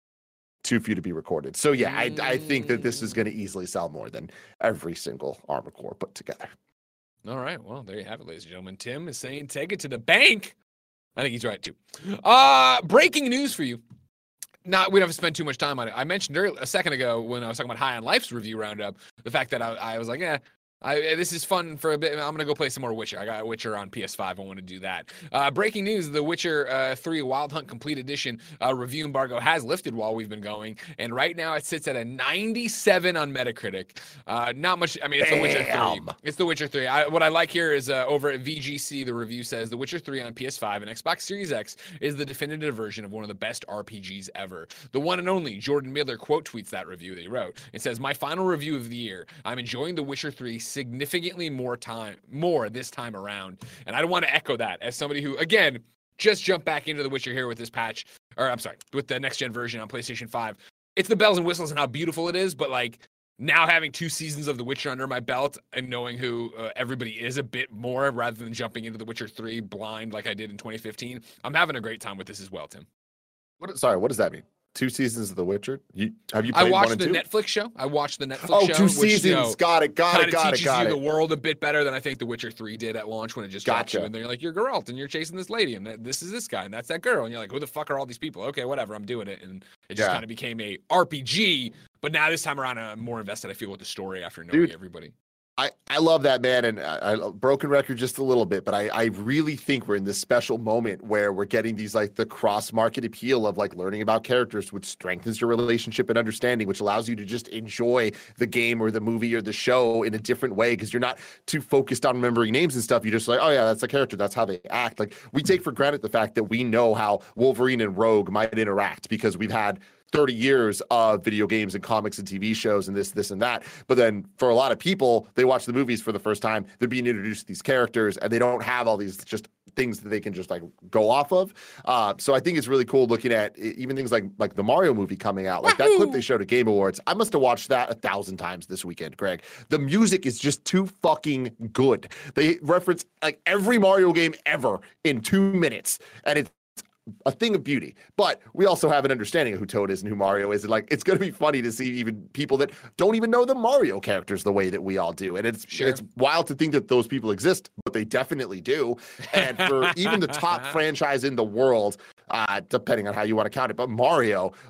too few to be recorded. So yeah, I, I think that this is going to easily sell more than every single Armored Core put together. all right. Well, there you have it, ladies and gentlemen. Tim is saying take it to the bank. I think he's right too. Uh, breaking news for you. Not we don't have to spend too much time on it. I mentioned earlier, a second ago when I was talking about High on Life's review roundup, the fact that I, I was like, yeah. I, this is fun for a bit. I'm going to go play some more Witcher. I got Witcher on P S five. I want to do that. Uh, breaking news, the Witcher uh, three Wild Hunt Complete Edition uh, review embargo has lifted while we've been going. And right now it sits at a ninety-seven on Metacritic. Uh, not much. I mean, it's The Witcher three. Damn. It's The Witcher three. I, what I like here is uh, over at V G C, the review says The Witcher three on P S five and Xbox Series X is the definitive version of one of the best R P Gs ever. The one and only Jordan Miller quote tweets that review they wrote. It says, my final review of the year. I'm enjoying The Witcher three significantly more time, more this time around. And I don't want to echo that as somebody who, again, just jumped back into The Witcher here with this patch, or I'm sorry, with the next gen version on PlayStation five. It's the bells and whistles and how beautiful it is, but like now having two seasons of The Witcher under my belt and knowing who uh, everybody is a bit more rather than jumping into The Witcher three blind like I did in twenty fifteen, I'm having a great time with this as well, Tim. What? Sorry, what does that mean? Two seasons of The Witcher? You have you I played one watched and the two? Netflix show. I watched the Netflix Oh, show. two which, seasons. You know, got it. Got kind it. of Got it. teaches Got you it. the world a bit better than I think The Witcher three did at launch when it just dropped Gotcha. you, and then you're like, you're Geralt, and you're chasing this lady, and that, this is this guy, and that's that girl, and you're like, who the fuck are all these people? Okay, whatever, I'm doing it, and it just Yeah. kind of became a R P G. But now this time around, I'm more invested. I feel with the story after knowing Dude. everybody. I, I love that, man, and I, I broken record just a little bit, but I, I really think we're in this special moment where we're getting these like the cross market appeal of like learning about characters, which strengthens your relationship and understanding, which allows you to just enjoy the game or the movie or the show in a different way because you're not too focused on remembering names and stuff. You're just like, oh yeah, that's a character, that's how they act. Like we take for granted the fact that we know how Wolverine and Rogue might interact because we've had thirty years of video games and comics and T V shows and this, this, and that. But then for a lot of people, they watch the movies for the first time. They're being introduced to these characters and they don't have all these just things that they can just like go off of. Uh, so I think it's really cool looking at even things like like the Mario movie coming out. Like that clip they showed at Game Awards. I must have watched that a thousand times this weekend, Greg. The music is just too fucking good. They reference like every Mario game ever in two minutes. And it's a thing of beauty, but we also have an understanding of who Toad is and who Mario is. And like, it's going to be funny to see even people that don't even know the Mario characters the way that we all do. And it's, Sure. it's wild to think that those people exist, but they definitely do. And for even the top franchise in the world, uh, depending on how you want to count it, but Mario,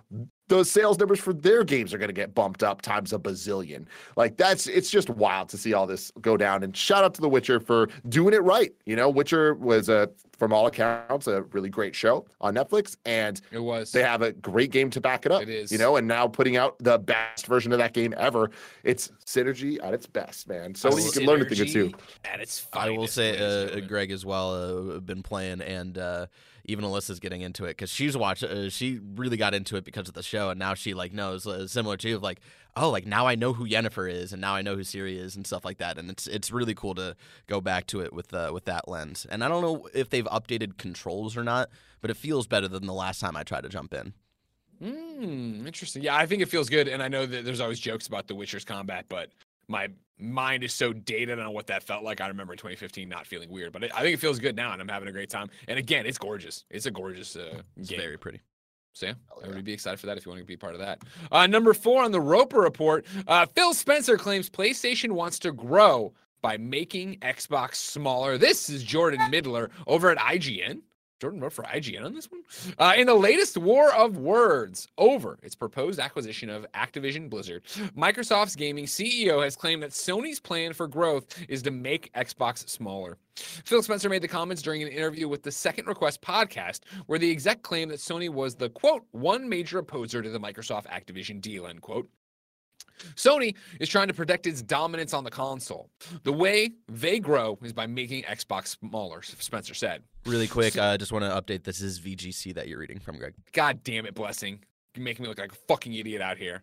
those sales numbers for their games are going to get bumped up times a bazillion. Like that's, it's just wild to see all this go down. And shout out to The Witcher for doing it right. You know, Witcher was a, from all accounts, a really great show on Netflix, and It was. they have a great game to back it up. It is. You know, and now putting out the best version of that game ever. It's synergy at its best, man. So you can learn a thing or two. At its I will finest, say, ladies and uh, gentlemen. Greg as well, uh, been playing, and uh, even Alyssa's getting into it because she's watched. Uh, she really got into it because of the show, and now she like knows uh, similar to you, of like, oh, like now I know who Yennefer is, and now I know who Ciri is, and stuff like that. And it's it's really cool to go back to it with uh, with that lens. And I don't know if they've updated controls or not, but it feels better than the last time I tried to jump in. Hmm, interesting. Yeah, I think it feels good, and I know that there's always jokes about The Witcher's combat, but my mind is so dated on what that felt like. I remember in twenty fifteen not feeling weird, but it, I think it feels good now, and I'm having a great time. And again, it's gorgeous. It's a gorgeous uh, It's game. very pretty. So yeah, Hell I yeah. would be excited for that if you want to be part of that. Uh, number four on the Roper Report, uh, Phil Spencer claims PlayStation wants to grow by making Xbox smaller. This is Jordan Midler over at I G N. Jordan wrote for I G N on this one. Uh, in the latest war of words over its proposed acquisition of Activision Blizzard, Microsoft's gaming C E O has claimed that Sony's plan for growth is to make Xbox smaller. Phil Spencer made the comments during an interview with the Second Request podcast, where the exec claimed that Sony was the, quote, one major opposer to the Microsoft Activision deal, end quote. Sony is trying to protect its dominance on the console. The way they grow is by making Xbox smaller, Spencer said. Really quick, I uh, just want to update. This is V G C that you're reading from, Greg. God damn it, Blessing. You're making me look like a fucking idiot out here.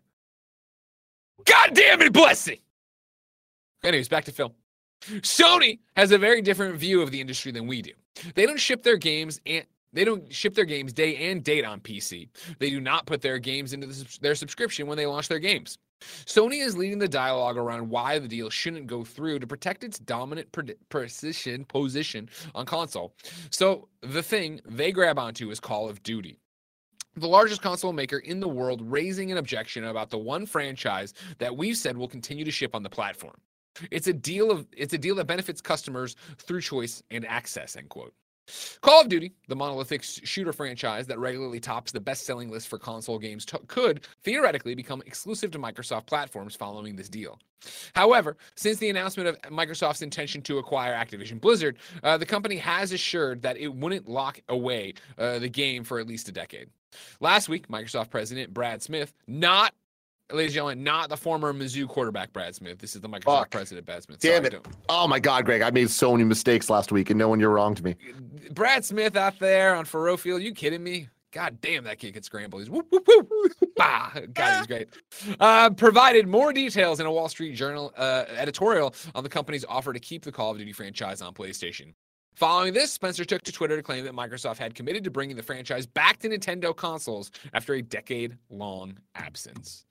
God damn it, Blessing! Anyways, back to Phil. Sony has a very different view of the industry than we do. They don't ship their games and they don't ship their games day and date on P C. They do not put their games into the, their subscription when they launch their games. Sony is leading the dialogue around why the deal shouldn't go through to protect its dominant pre- precision position on console. So the thing they grab onto is Call of Duty. The largest console maker in the world raising an objection about the one franchise that we've said will continue to ship on the platform. It's a deal of it's a deal that benefits customers through choice and access, end quote. Call of Duty, the monolithic shooter franchise that regularly tops the best-selling list for console games, t- could theoretically become exclusive to Microsoft platforms following this deal. However, since the announcement of Microsoft's intention to acquire Activision Blizzard, uh, the company has assured that it wouldn't lock away uh, the game for at least a decade. Last week, Microsoft President Brad Smith, not Ladies and gentlemen, not the former Mizzou quarterback Brad Smith. This is the Microsoft Fuck. president, Brad Smith. Damn Sorry, it. don't- Oh my God, Greg, I made so many mistakes last week and no one you're wrong to me. Brad Smith out there on Faroe Field. You kidding me? God damn, that kid can scramble. He's whoop, whoop, whoop. Bah. God, he's great. Uh, provided more details in a Wall Street Journal uh, editorial on the company's offer to keep the Call of Duty franchise on PlayStation. Following this, Spencer took to Twitter to claim that Microsoft had committed to bringing the franchise back to Nintendo consoles after a decade-long absence.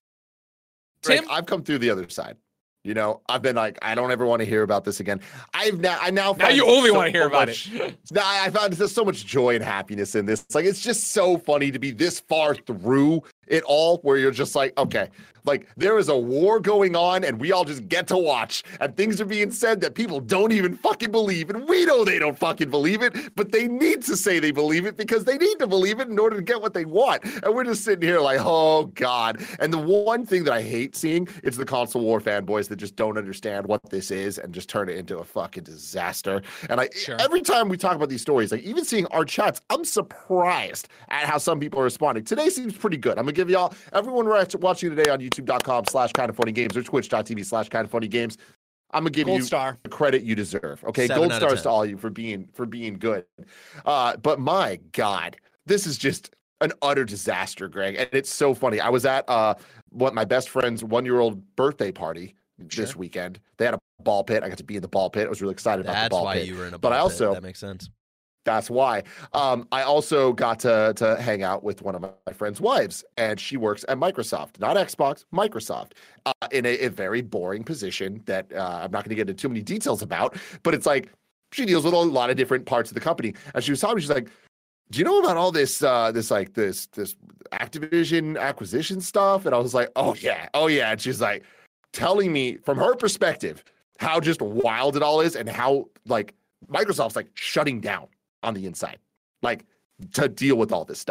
Greg, Tim? I've come through the other side. You know, I've been like, I don't ever want to hear about this again. I've now, I now, Now find you only so want to hear about much- it. Now I found there's so much joy and happiness in this. It's like, it's just so funny to be this far through it all, where you're just like, okay, like there is a war going on and we all just get to watch, and things are being said that people don't even fucking believe, and we know they don't fucking believe it, but they need to say they believe it because they need to believe it in order to get what they want. And we're just sitting here like, oh God. And the one thing that I hate seeing is the console war fanboys that just don't understand what this is and just turn it into a fucking disaster. And I Sure. every time we talk about these stories, like even seeing our chats, I'm surprised at how some people are responding. Today seems pretty good. I'm gonna give y'all, everyone watching today on youtube.com slash kind of funny games or twitch.tv slash kind of funny games, I'm gonna give Gold you star. the credit you deserve. Okay, Seven gold out of stars ten. to all you for being for being good. Uh, but my God, this is just an utter disaster, Greg. And it's so funny. I was at uh what my best friend's one-year-old birthday party this Sure. weekend. They had a ball pit. I got to be in the ball pit. I was really excited about the That's ball why pit. you were in a But ball I pit. also- That makes sense. That's why. Um, I also got to to hang out with one of my friend's wives, and she works at Microsoft, not Xbox, Microsoft, uh, in a, a very boring position that uh, I'm not going to get into too many details about. But it's like she deals with a lot of different parts of the company, and she was telling me, she's like, "Do you know about all this, uh, this like this this Activision acquisition stuff?" And I was like, "Oh yeah, oh yeah." And she's like, telling me from her perspective how just wild it all is, and how like Microsoft's like shutting down on the inside, like to deal with all this stuff.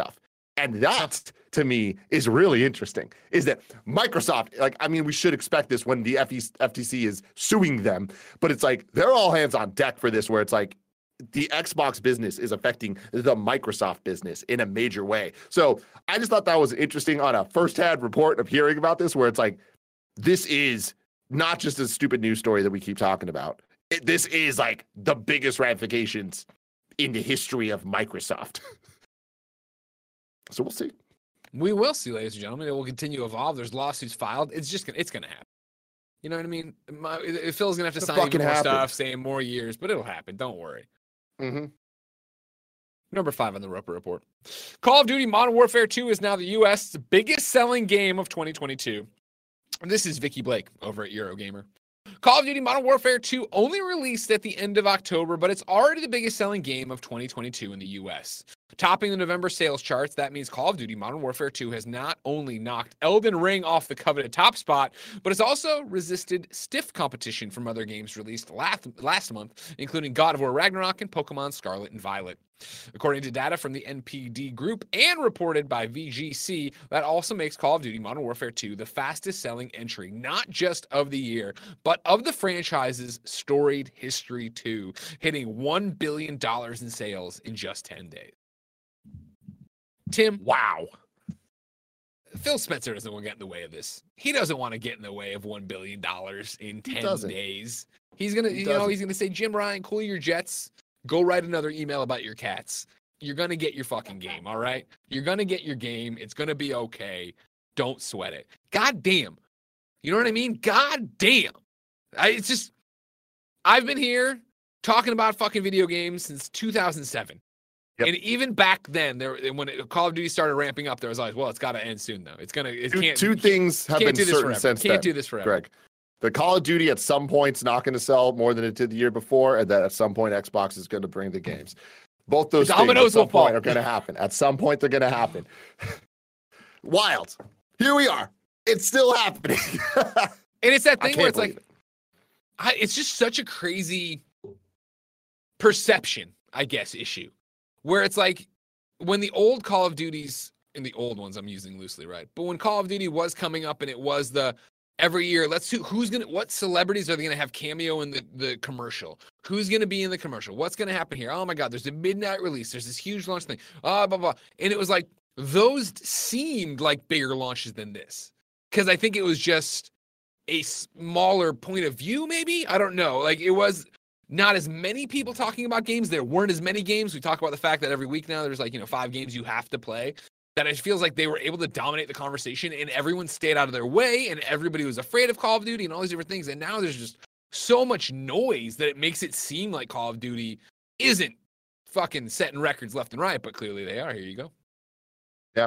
And that, to me, is really interesting, is that Microsoft, like, I mean, we should expect this when the F T C is suing them, but it's like, they're all hands on deck for this, where it's like, the Xbox business is affecting the Microsoft business in a major way. So I just thought that was interesting on a firsthand report of hearing about this, where it's like, this is not just a stupid news story that we keep talking about. It, this is like the biggest ramifications in the history of Microsoft. So we'll see. We will see, ladies and gentlemen. It will continue to evolve. There's lawsuits filed. It's just gonna, it's gonna happen. You know what I mean? My, it, Phil's gonna have to It'll sign even fucking more happen. stuff, saying more years, but it'll happen. Don't worry. Mm-hmm. Number five on the Roper Report. Call of Duty Modern Warfare two is now the U S biggest selling game of twenty twenty-two. This is Vicky Blake over at Eurogamer. Call of Duty Modern Warfare two only released at the end of October, but it's already the biggest selling game of twenty twenty-two in the U S. Topping the November sales charts, that means Call of Duty Modern Warfare two has not only knocked Elden Ring off the coveted top spot, but it's also resisted stiff competition from other games released last, last month, including God of War Ragnarok and Pokemon Scarlet and Violet. According to data from the N P D Group and reported by V G C, that also makes Call of Duty Modern Warfare two the fastest selling entry, not just of the year, but of the franchise's storied history too, hitting one billion dollars in sales in just ten days. Tim, Wow. Phil Spencer doesn't want to get in the way of this. He doesn't want to get in the way of one billion dollars in ten doesn't. days. He's going to, He you know, doesn't. he's going to say, Jim Ryan, cool your jets. Go write another email about your cats. You're going to get your fucking game, all right? You're going to get your game. It's going to be okay. Don't sweat it. God damn. You know what I mean? God damn. I, it's just, I've been here talking about fucking video games since two thousand seven. Yep. And even back then, there when it, Call of Duty started ramping up, there was always, well, it's got to end soon, though. It's gonna, it Two, can't. two things have can't been do this certain forever. since Can't then, do this forever. Greg. The Call of Duty at some point's not going to sell more than it did the year before, and that at some point Xbox is going to bring the games. Both those The things at dominoes some will fall. point are going to happen. At some point, they're going to happen. Wild. Here we are. It's still happening. And it's that I thing where can't it's like, believe it. I, it's just such a crazy perception, I guess, issue, where it's like when the old Call of Duties, and the old ones I'm using loosely, right? But when Call of Duty was coming up and it was the every year, let's see who's gonna, what celebrities are they gonna have cameo in the, the commercial? Who's gonna be in the commercial? What's gonna happen here? Oh my God, there's a midnight release. There's this huge launch thing. Ah, blah, blah. And it was like, those seemed like bigger launches than this. Because I think it was just a smaller point of view, maybe? I don't know. Like, it was not as many people talking about games. There weren't as many games. We talk about the fact that every week now there's like, you know, five games you have to play. That it feels like they were able to dominate the conversation and everyone stayed out of their way and everybody was afraid of Call of Duty and all these different things. And now there's just so much noise that it makes it seem like Call of Duty isn't fucking setting records left and right, but clearly they are. Here you go. Yeah.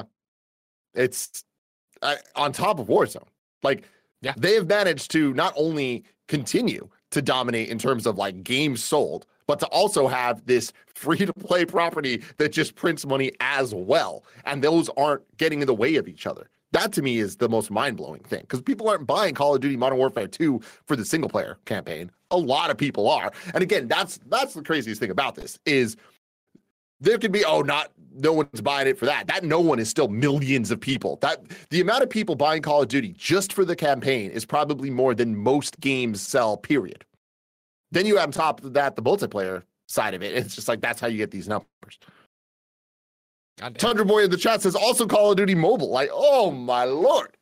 It's uh, on top of Warzone. Like, Yeah. they have managed to not only continue to dominate in terms of like games sold, but to also have this free-to-play property that just prints money as well. And those aren't getting in the way of each other. That to me is the most mind-blowing thing, because people aren't buying Call of Duty Modern Warfare two for the single-player campaign. A lot of people are. And again, that's that's the craziest thing about this is there could be, oh, not no one's buying it for that. That no one is still millions of people. That the amount of people buying Call of Duty just for the campaign is probably more than most games sell, period. Then you have on top of that the multiplayer side of it. It's just like that's how you get these numbers. God damn. Tundra Boy in the chat says also Call of Duty Mobile. Like, oh my lord.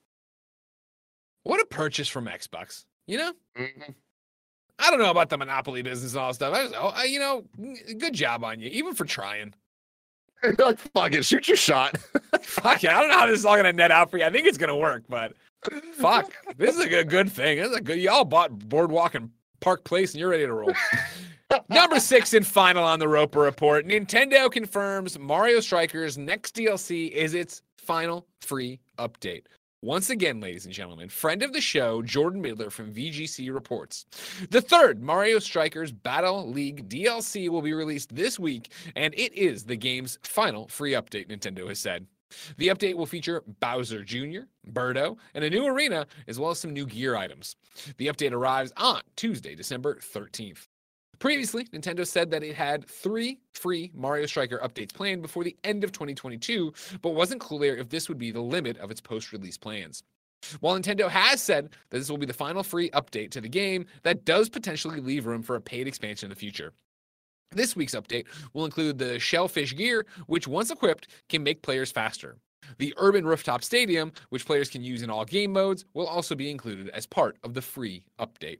What a purchase from Xbox. You know? Mm-hmm. I don't know about the monopoly business and all that stuff. I was, oh, I, you know, good job on you, even for trying. Like, fuck it, shoot your shot. Fuck it. I don't know how this is all gonna net out for you. I think it's gonna work, but fuck, this is a good, good thing. This is a good. Y'all bought Boardwalk and Park Place, and you're ready to roll. Number six and final on the Roper Report. Nintendo confirms Mario Strikers' next D L C is its final free update. Once again, ladies and gentlemen, friend of the show, Jordan Midler from V G C reports. The third Mario Strikers Battle League D L C will be released this week, and it is the game's final free update, Nintendo has said. The update will feature Bowser Junior, Birdo, and a new arena, as well as some new gear items. The update arrives on Tuesday, December thirteenth. Previously, Nintendo said that it had three free Mario Striker updates planned before the end of twenty twenty-two, but wasn't clear if this would be the limit of its post-release plans. While Nintendo has said that this will be the final free update to the game, that does potentially leave room for a paid expansion in the future. This week's update will include the Shellfish gear, which once equipped can make players faster. The Urban Rooftop Stadium, which players can use in all game modes, will also be included as part of the free update.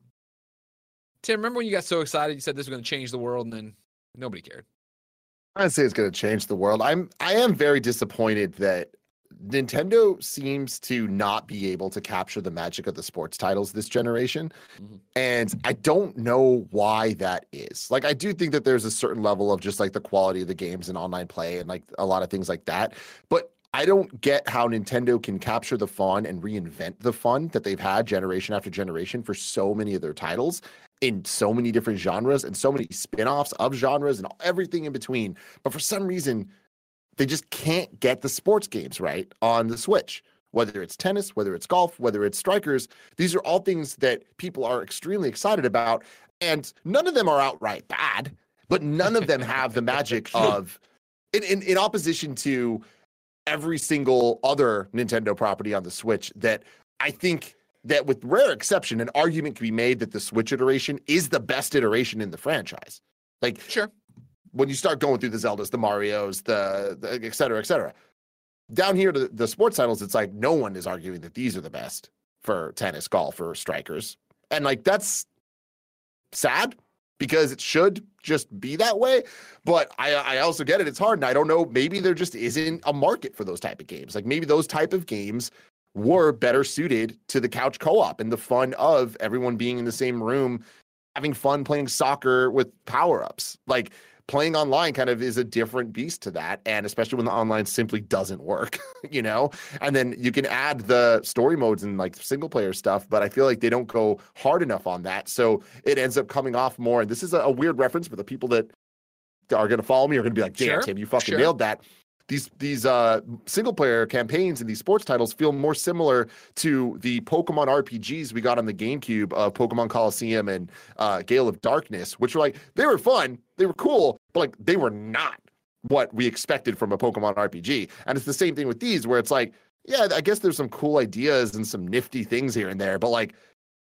Tim, remember when you got so excited you said this was going to change the world and then nobody cared? I'd say it's going to change the world. I'm I am very disappointed that Nintendo seems to not be able to capture the magic of the sports titles this generation. Mm-hmm. And I don't know why that is. Like, I do think that there's a certain level of just like the quality of the games and online play and like a lot of things like that. But I don't get how Nintendo can capture the fun and reinvent the fun that they've had generation after generation for so many of their titles in so many different genres and so many spin-offs of genres and everything in between. But for some reason, they just can't get the sports games right on the Switch, whether it's tennis, whether it's golf, whether it's strikers. These are all things that people are extremely excited about. And none of them are outright bad, but none of them have the magic of, in, in, in opposition to every single other Nintendo property on the Switch, that I think that with rare exception, an argument can be made that the Switch iteration is the best iteration in the franchise. Like, sure. When you start going through the Zeldas, the Marios, the, the et cetera, et cetera. Down here, the, the sports titles, it's like no one is arguing that these are the best for tennis, golf, or strikers. And like, that's sad because it should just be that way. But I, I also get it. It's hard. And I don't know, maybe there just isn't a market for those type of games. Like maybe those type of games were better suited to the couch co-op and the fun of everyone being in the same room, having fun playing soccer with power-ups. Like, playing online kind of is a different beast to that. And especially when the online simply doesn't work, you know, and then you can add the story modes and like single player stuff, but I feel like they don't go hard enough on that. So it ends up coming off more. And this is a, a weird reference, but the people that are going to follow me are going to be like, damn, sure, Tim, you fucking sure. nailed that. These these uh, single player campaigns and these sports titles feel more similar to the Pokemon R P Gs we got on the GameCube of Pokemon Coliseum and uh, Gale of Darkness, which were like, they were fun, they were cool, but like they were not what we expected from a Pokemon R P G. And it's the same thing with these, where it's like, yeah, I guess there's some cool ideas and some nifty things here and there, but like,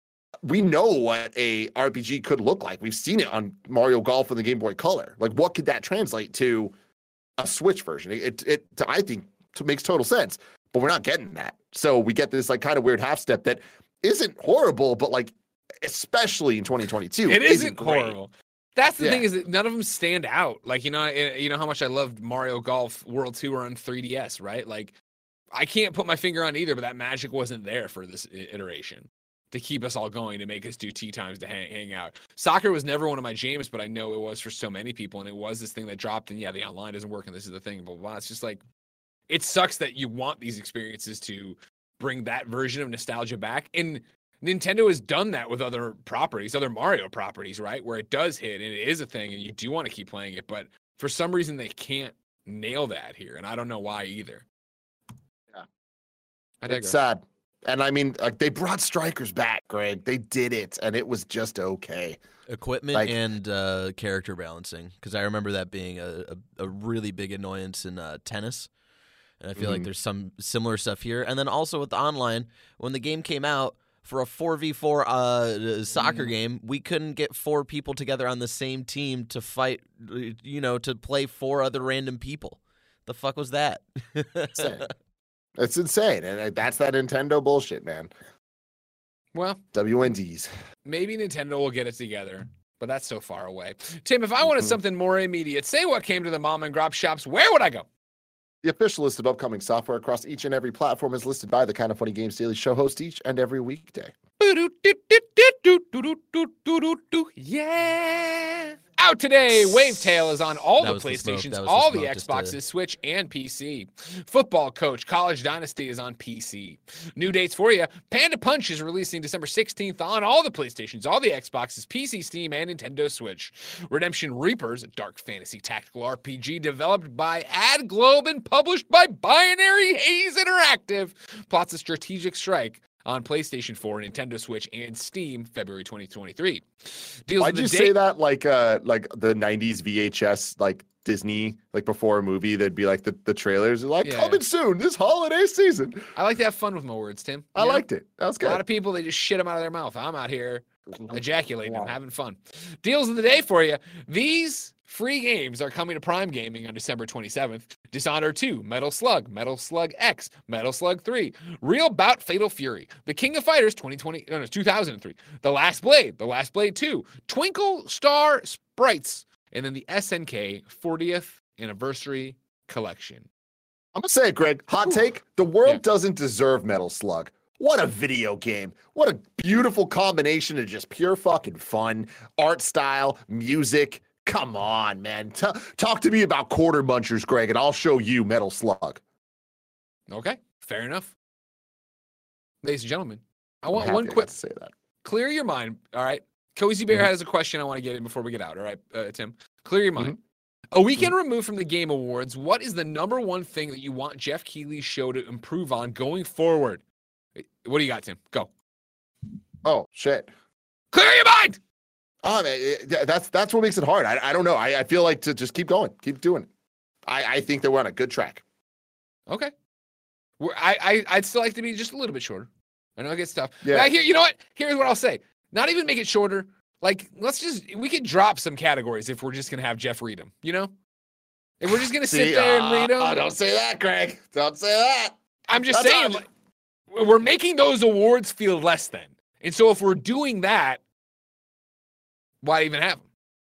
we know what a R P G could look like. We've seen it on Mario Golf and the Game Boy Color. Like, what could that translate to a Switch version? It, it, it I think it makes total sense, but we're not getting that. So we get this like kind of weird half step that isn't horrible, but like, especially in twenty twenty-two, it isn't, isn't horrible. That's the yeah. thing, is that none of them stand out. Like, you know, you know how much I loved Mario Golf World Tour on three D S, right? Like, I can't put my finger on either, but that magic wasn't there for this iteration to keep us all going, to make us do tea times, to hang, hang out. Soccer was never one of my jams, but I know it was for so many people, and it was this thing that dropped, and yeah, the online doesn't work, and this is the thing, blah, blah, blah. It's just like, it sucks that you want these experiences to bring that version of nostalgia back, and Nintendo has done that with other properties, other Mario properties, right, where it does hit, and it is a thing, and you do want to keep playing it, but for some reason, they can't nail that here, and I don't know why either. Yeah. I it's sad. And I mean, like, they brought strikers back, Greg. They did it, and it was just okay. Equipment like, and uh, character balancing, because I remember that being a, a, a really big annoyance in uh, tennis. And I feel mm-hmm. like there's some similar stuff here. And then also with the online, when the game came out, for a four v four uh, soccer mm-hmm. game, we couldn't get four people together on the same team to fight, you know, to play four other random people. The fuck was that? It's insane, and that's that Nintendo bullshit, man. Well, W N Ds. Maybe Nintendo will get it together, but that's so far away. Tim, if I wanted mm-hmm. something more immediate, say what came to the mom and grop shops, where would I go? The official list of upcoming software across each and every platform is listed by the Kind of Funny Games Daily Show host each and every weekday. Yeah. Out today, Wavetail is on all that the PlayStations, the all the, the Xboxes, to... Switch, and P C. Football Coach College Dynasty is on P C. New dates for you. Panda Punch is releasing December sixteenth on all the PlayStations, all the Xboxes, P C, Steam, and Nintendo Switch. Redemption Reapers, a dark fantasy tactical R P G developed by AdGlobe and published by Binary Haze Interactive, plots a strategic strike on PlayStation four, Nintendo Switch, and Steam February twenty twenty-three. Deals Why'd of the you day- say that like uh like the nineties V H S like Disney, like before a movie, there'd be like the, the trailers are like Yeah. coming soon this holiday season. I like to have fun with my words, Tim. I You know? liked it. That was A lot good. of people, they just shit them out of their mouth. I'm out here ejaculating, I'm having fun. Deals of the day for you. These free games are coming to Prime Gaming on December twenty-seventh. Dishonored two, Metal Slug, Metal Slug X, Metal Slug three, Real Bout Fatal Fury, The King of Fighters twenty twenty, no, no, two thousand three, The Last Blade, The Last Blade two, Twinkle Star Sprites, and then the S N K fortieth Anniversary Collection. I'm gonna say it, Greg. Hot Ooh. take: the world Yeah. doesn't deserve Metal Slug. What a video game! What a beautiful combination of just pure fucking fun, art style, music. Come on, man. T- talk to me about Quarter Munchers, Greg, and I'll show you Metal Slug. Okay, fair enough. Ladies and gentlemen, I I'm want happy one I got quick, to say that. clear your mind, all right? Cozy Bear Mhm. has a question I want to get in before we get out, all right, uh, Tim? Clear your mind. Mm-hmm. A weekend removed from the Game Awards, what is the number one thing that you want Jeff Keighley's show to improve on going forward? What do you got, Tim? Go. Oh shit. Clear your mind! Oh, man, it- that's that's what makes it hard. I, I don't know. I, I feel like to just keep going, keep doing it. I, I think that we're on a good track. Okay. We're, I, I, I'd still like to be just a little bit shorter. I know it gets tough. Yeah. But I hear, you know what? Here's what I'll say. Not even make it shorter. Like, let's just, we could drop some categories if we're just going to have Jeff read them, you know? If we're just going to sit See, there and uh, read them. Oh, don't say that, Greg. Don't say that. I'm just That's saying, all- like, we're making those awards feel less than. And so if we're doing that, why even have them?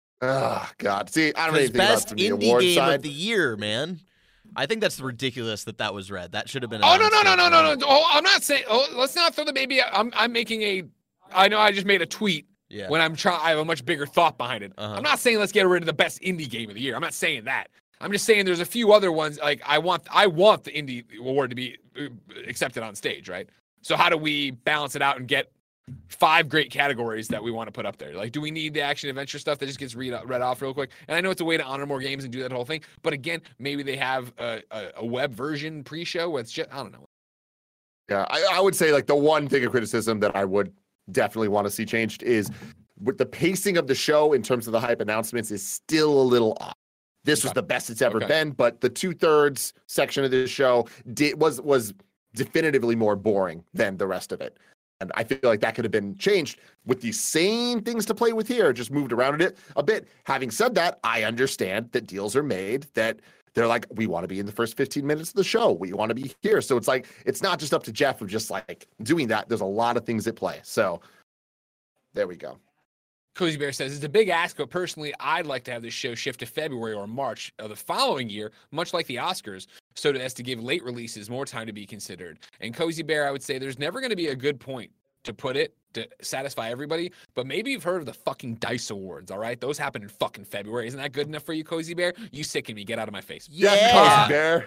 Oh God. See, I don't know His anything about best the indie award game side. of the year, man. I think that's ridiculous that that was read. That should have been. Oh, no, no, announced no, at no, the no, moment. no. Oh, I'm not saying, oh, let's not throw the baby out. I'm, I'm making a, I know I just made a tweet Yeah. when I'm trying, I have a much bigger thought behind it. Uh-huh. I'm not saying let's get rid of the best indie game of the year. I'm not saying that. I'm just saying there's a few other ones. Like I want, I want the indie award to be uh, accepted on stage, right? So how do we balance it out and get five great categories that we want to put up there? Like, do we need the action adventure stuff that just gets read read off real quick? And I know it's a way to honor more games and do that whole thing. But again, maybe they have a, a, a web version pre-show where it's just, I don't know. Yeah, I, I would say like the one thing of criticism that I would definitely want to see changed is with the pacing of the show in terms of the hype announcements is still a little off. This was Okay. the best it's ever Okay. been, but the two thirds section of the show did was was definitively more boring than the rest of it. And I feel like that could have been changed with the same things to play with here, just moved around it a bit. Having said that, I understand that deals are made that they're like, we want to be in the first fifteen minutes of the show. We want to be here. So it's like, it's not just up to Jeff of just like doing that. There's a lot of things at play. So there we go. Cozy Bear says, it's a big ask, but personally, I'd like to have this show shift to February or March of the following year, much like the Oscars, so as to give late releases more time to be considered. And Cozy Bear, I would say there's never going to be a good point to put it to satisfy everybody, but maybe you've heard of the fucking DICE Awards, all right? Those happen in fucking February. Isn't that good enough for you, Cozy Bear? You sicken me. Get out of my face. Yes, Yeah. Cozy Bear.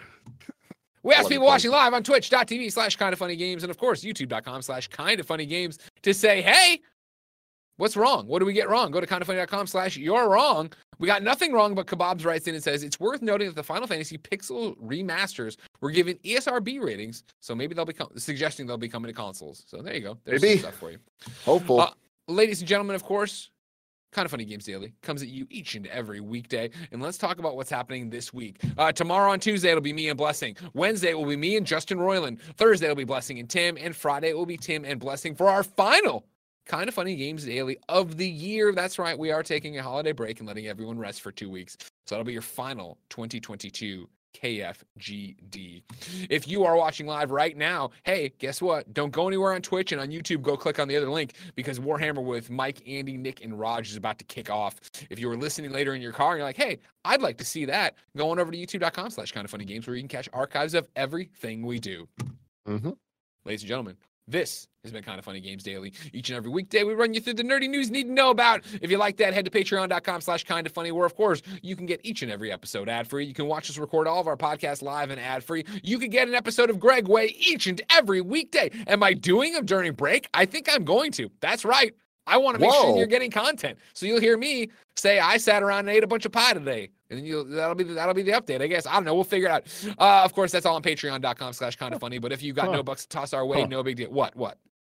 We ask Love you, people watching Cozy. live on twitch.tv slash kind of funny games and, of course, youtube.com slash kind of funny games to say, hey, what's wrong? What do we get wrong? Go to kindoffunny.com slash you're wrong. We got nothing wrong, but Kebabs writes in and says, it's worth noting that the Final Fantasy Pixel remasters were given E S R B ratings, so maybe they'll become, suggesting they'll be coming to consoles. So there you go. There's Maybe. some stuff for you. Hopeful. Uh, Ladies and gentlemen, of course, Kind of Funny Games Daily comes at you each and every weekday. And let's talk about what's happening this week. Uh, tomorrow on Tuesday, it'll be me and Blessing. Wednesday, it will be me and Justin Roiland. Thursday, it'll be Blessing and Tim. And Friday, it will be Tim and Blessing for our final Kind of Funny Games Daily of the year. That's right. We are taking a holiday break and letting everyone rest for two weeks. So that'll be your final twenty twenty-two K F G D. If you are watching live right now, hey, guess what? Don't go anywhere on Twitch and on YouTube. Go click on the other link because Warhammer with Mike, Andy, Nick, and Raj is about to kick off. If you were listening later in your car and you're like, hey, I'd like to see that, go on over to youtube.com slash kind of funny games where you can catch archives of everything we do. Mhm. Ladies and gentlemen, this has been Kind of Funny Games Daily. Each and every weekday, we run you through the nerdy news you need to know about. If you like that, head to patreon.com slash kind of funny, where, of course, you can get each and every episode ad-free. You can watch us record all of our podcasts live and ad-free. You can get an episode of Greg Way each and every weekday. Am I doing them during break? I think I'm going to. That's right. I want to make Whoa. sure you're getting content. So you'll hear me say, I sat around and ate a bunch of pie today. And then you'll, that'll be the, that'll be the update, I guess. I don't know. We'll figure it out. Uh, of course, that's all on patreon.com slash kind of funny. But if you got Huh. no bucks to toss our way, Huh. no big deal. What? What?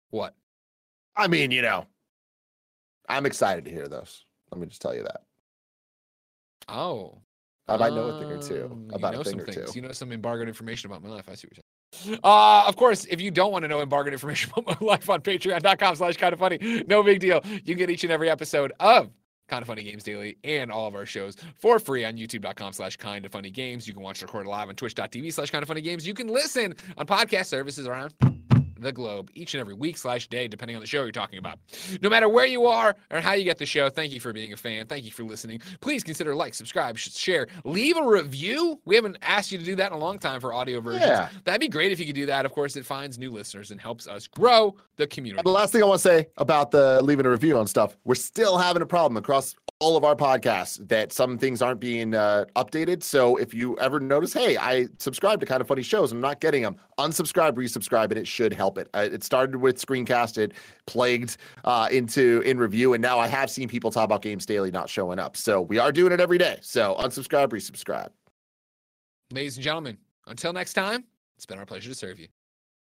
What? I mean, you know, I'm excited to hear those. Let me just tell you that. Oh. I might know a thing or two Um, about you know a thing some or things. two. You know some embargoed information about my life. I see what you're saying. Uh, of course, if you don't want to know embargoed information about my life on patreon.com slash kind of funny, no big deal. You can get each and every episode of Kind of Funny Games Daily and all of our shows for free on youtube.com slash kind of funny games. You can watch recorded live on twitch.tv slash kind of funny games. You can listen on podcast services around the globe each and every week slash day, depending on the show you're talking about. No matter where you are or how you get the show, thank you for being a fan. Thank you for listening. Please consider like, subscribe, share, leave a review. We haven't asked you to do that in a long time for audio versions. Yeah. That'd be great if you could do that. Of course, it finds new listeners and helps us grow the community. The last thing I want to say about the leaving a review on stuff, we're still having a problem across all of our podcasts that some things aren't being uh, updated. So if you ever notice, hey, I subscribe to Kind of Funny shows, I'm not getting them, unsubscribe, resubscribe, and it should help it. Uh, it started with Screencast, it plagued uh, into in review, and now I have seen people talk about Games Daily not showing up. So we are doing it every day. So unsubscribe, resubscribe. Ladies and gentlemen, until next time, it's been our pleasure to serve you.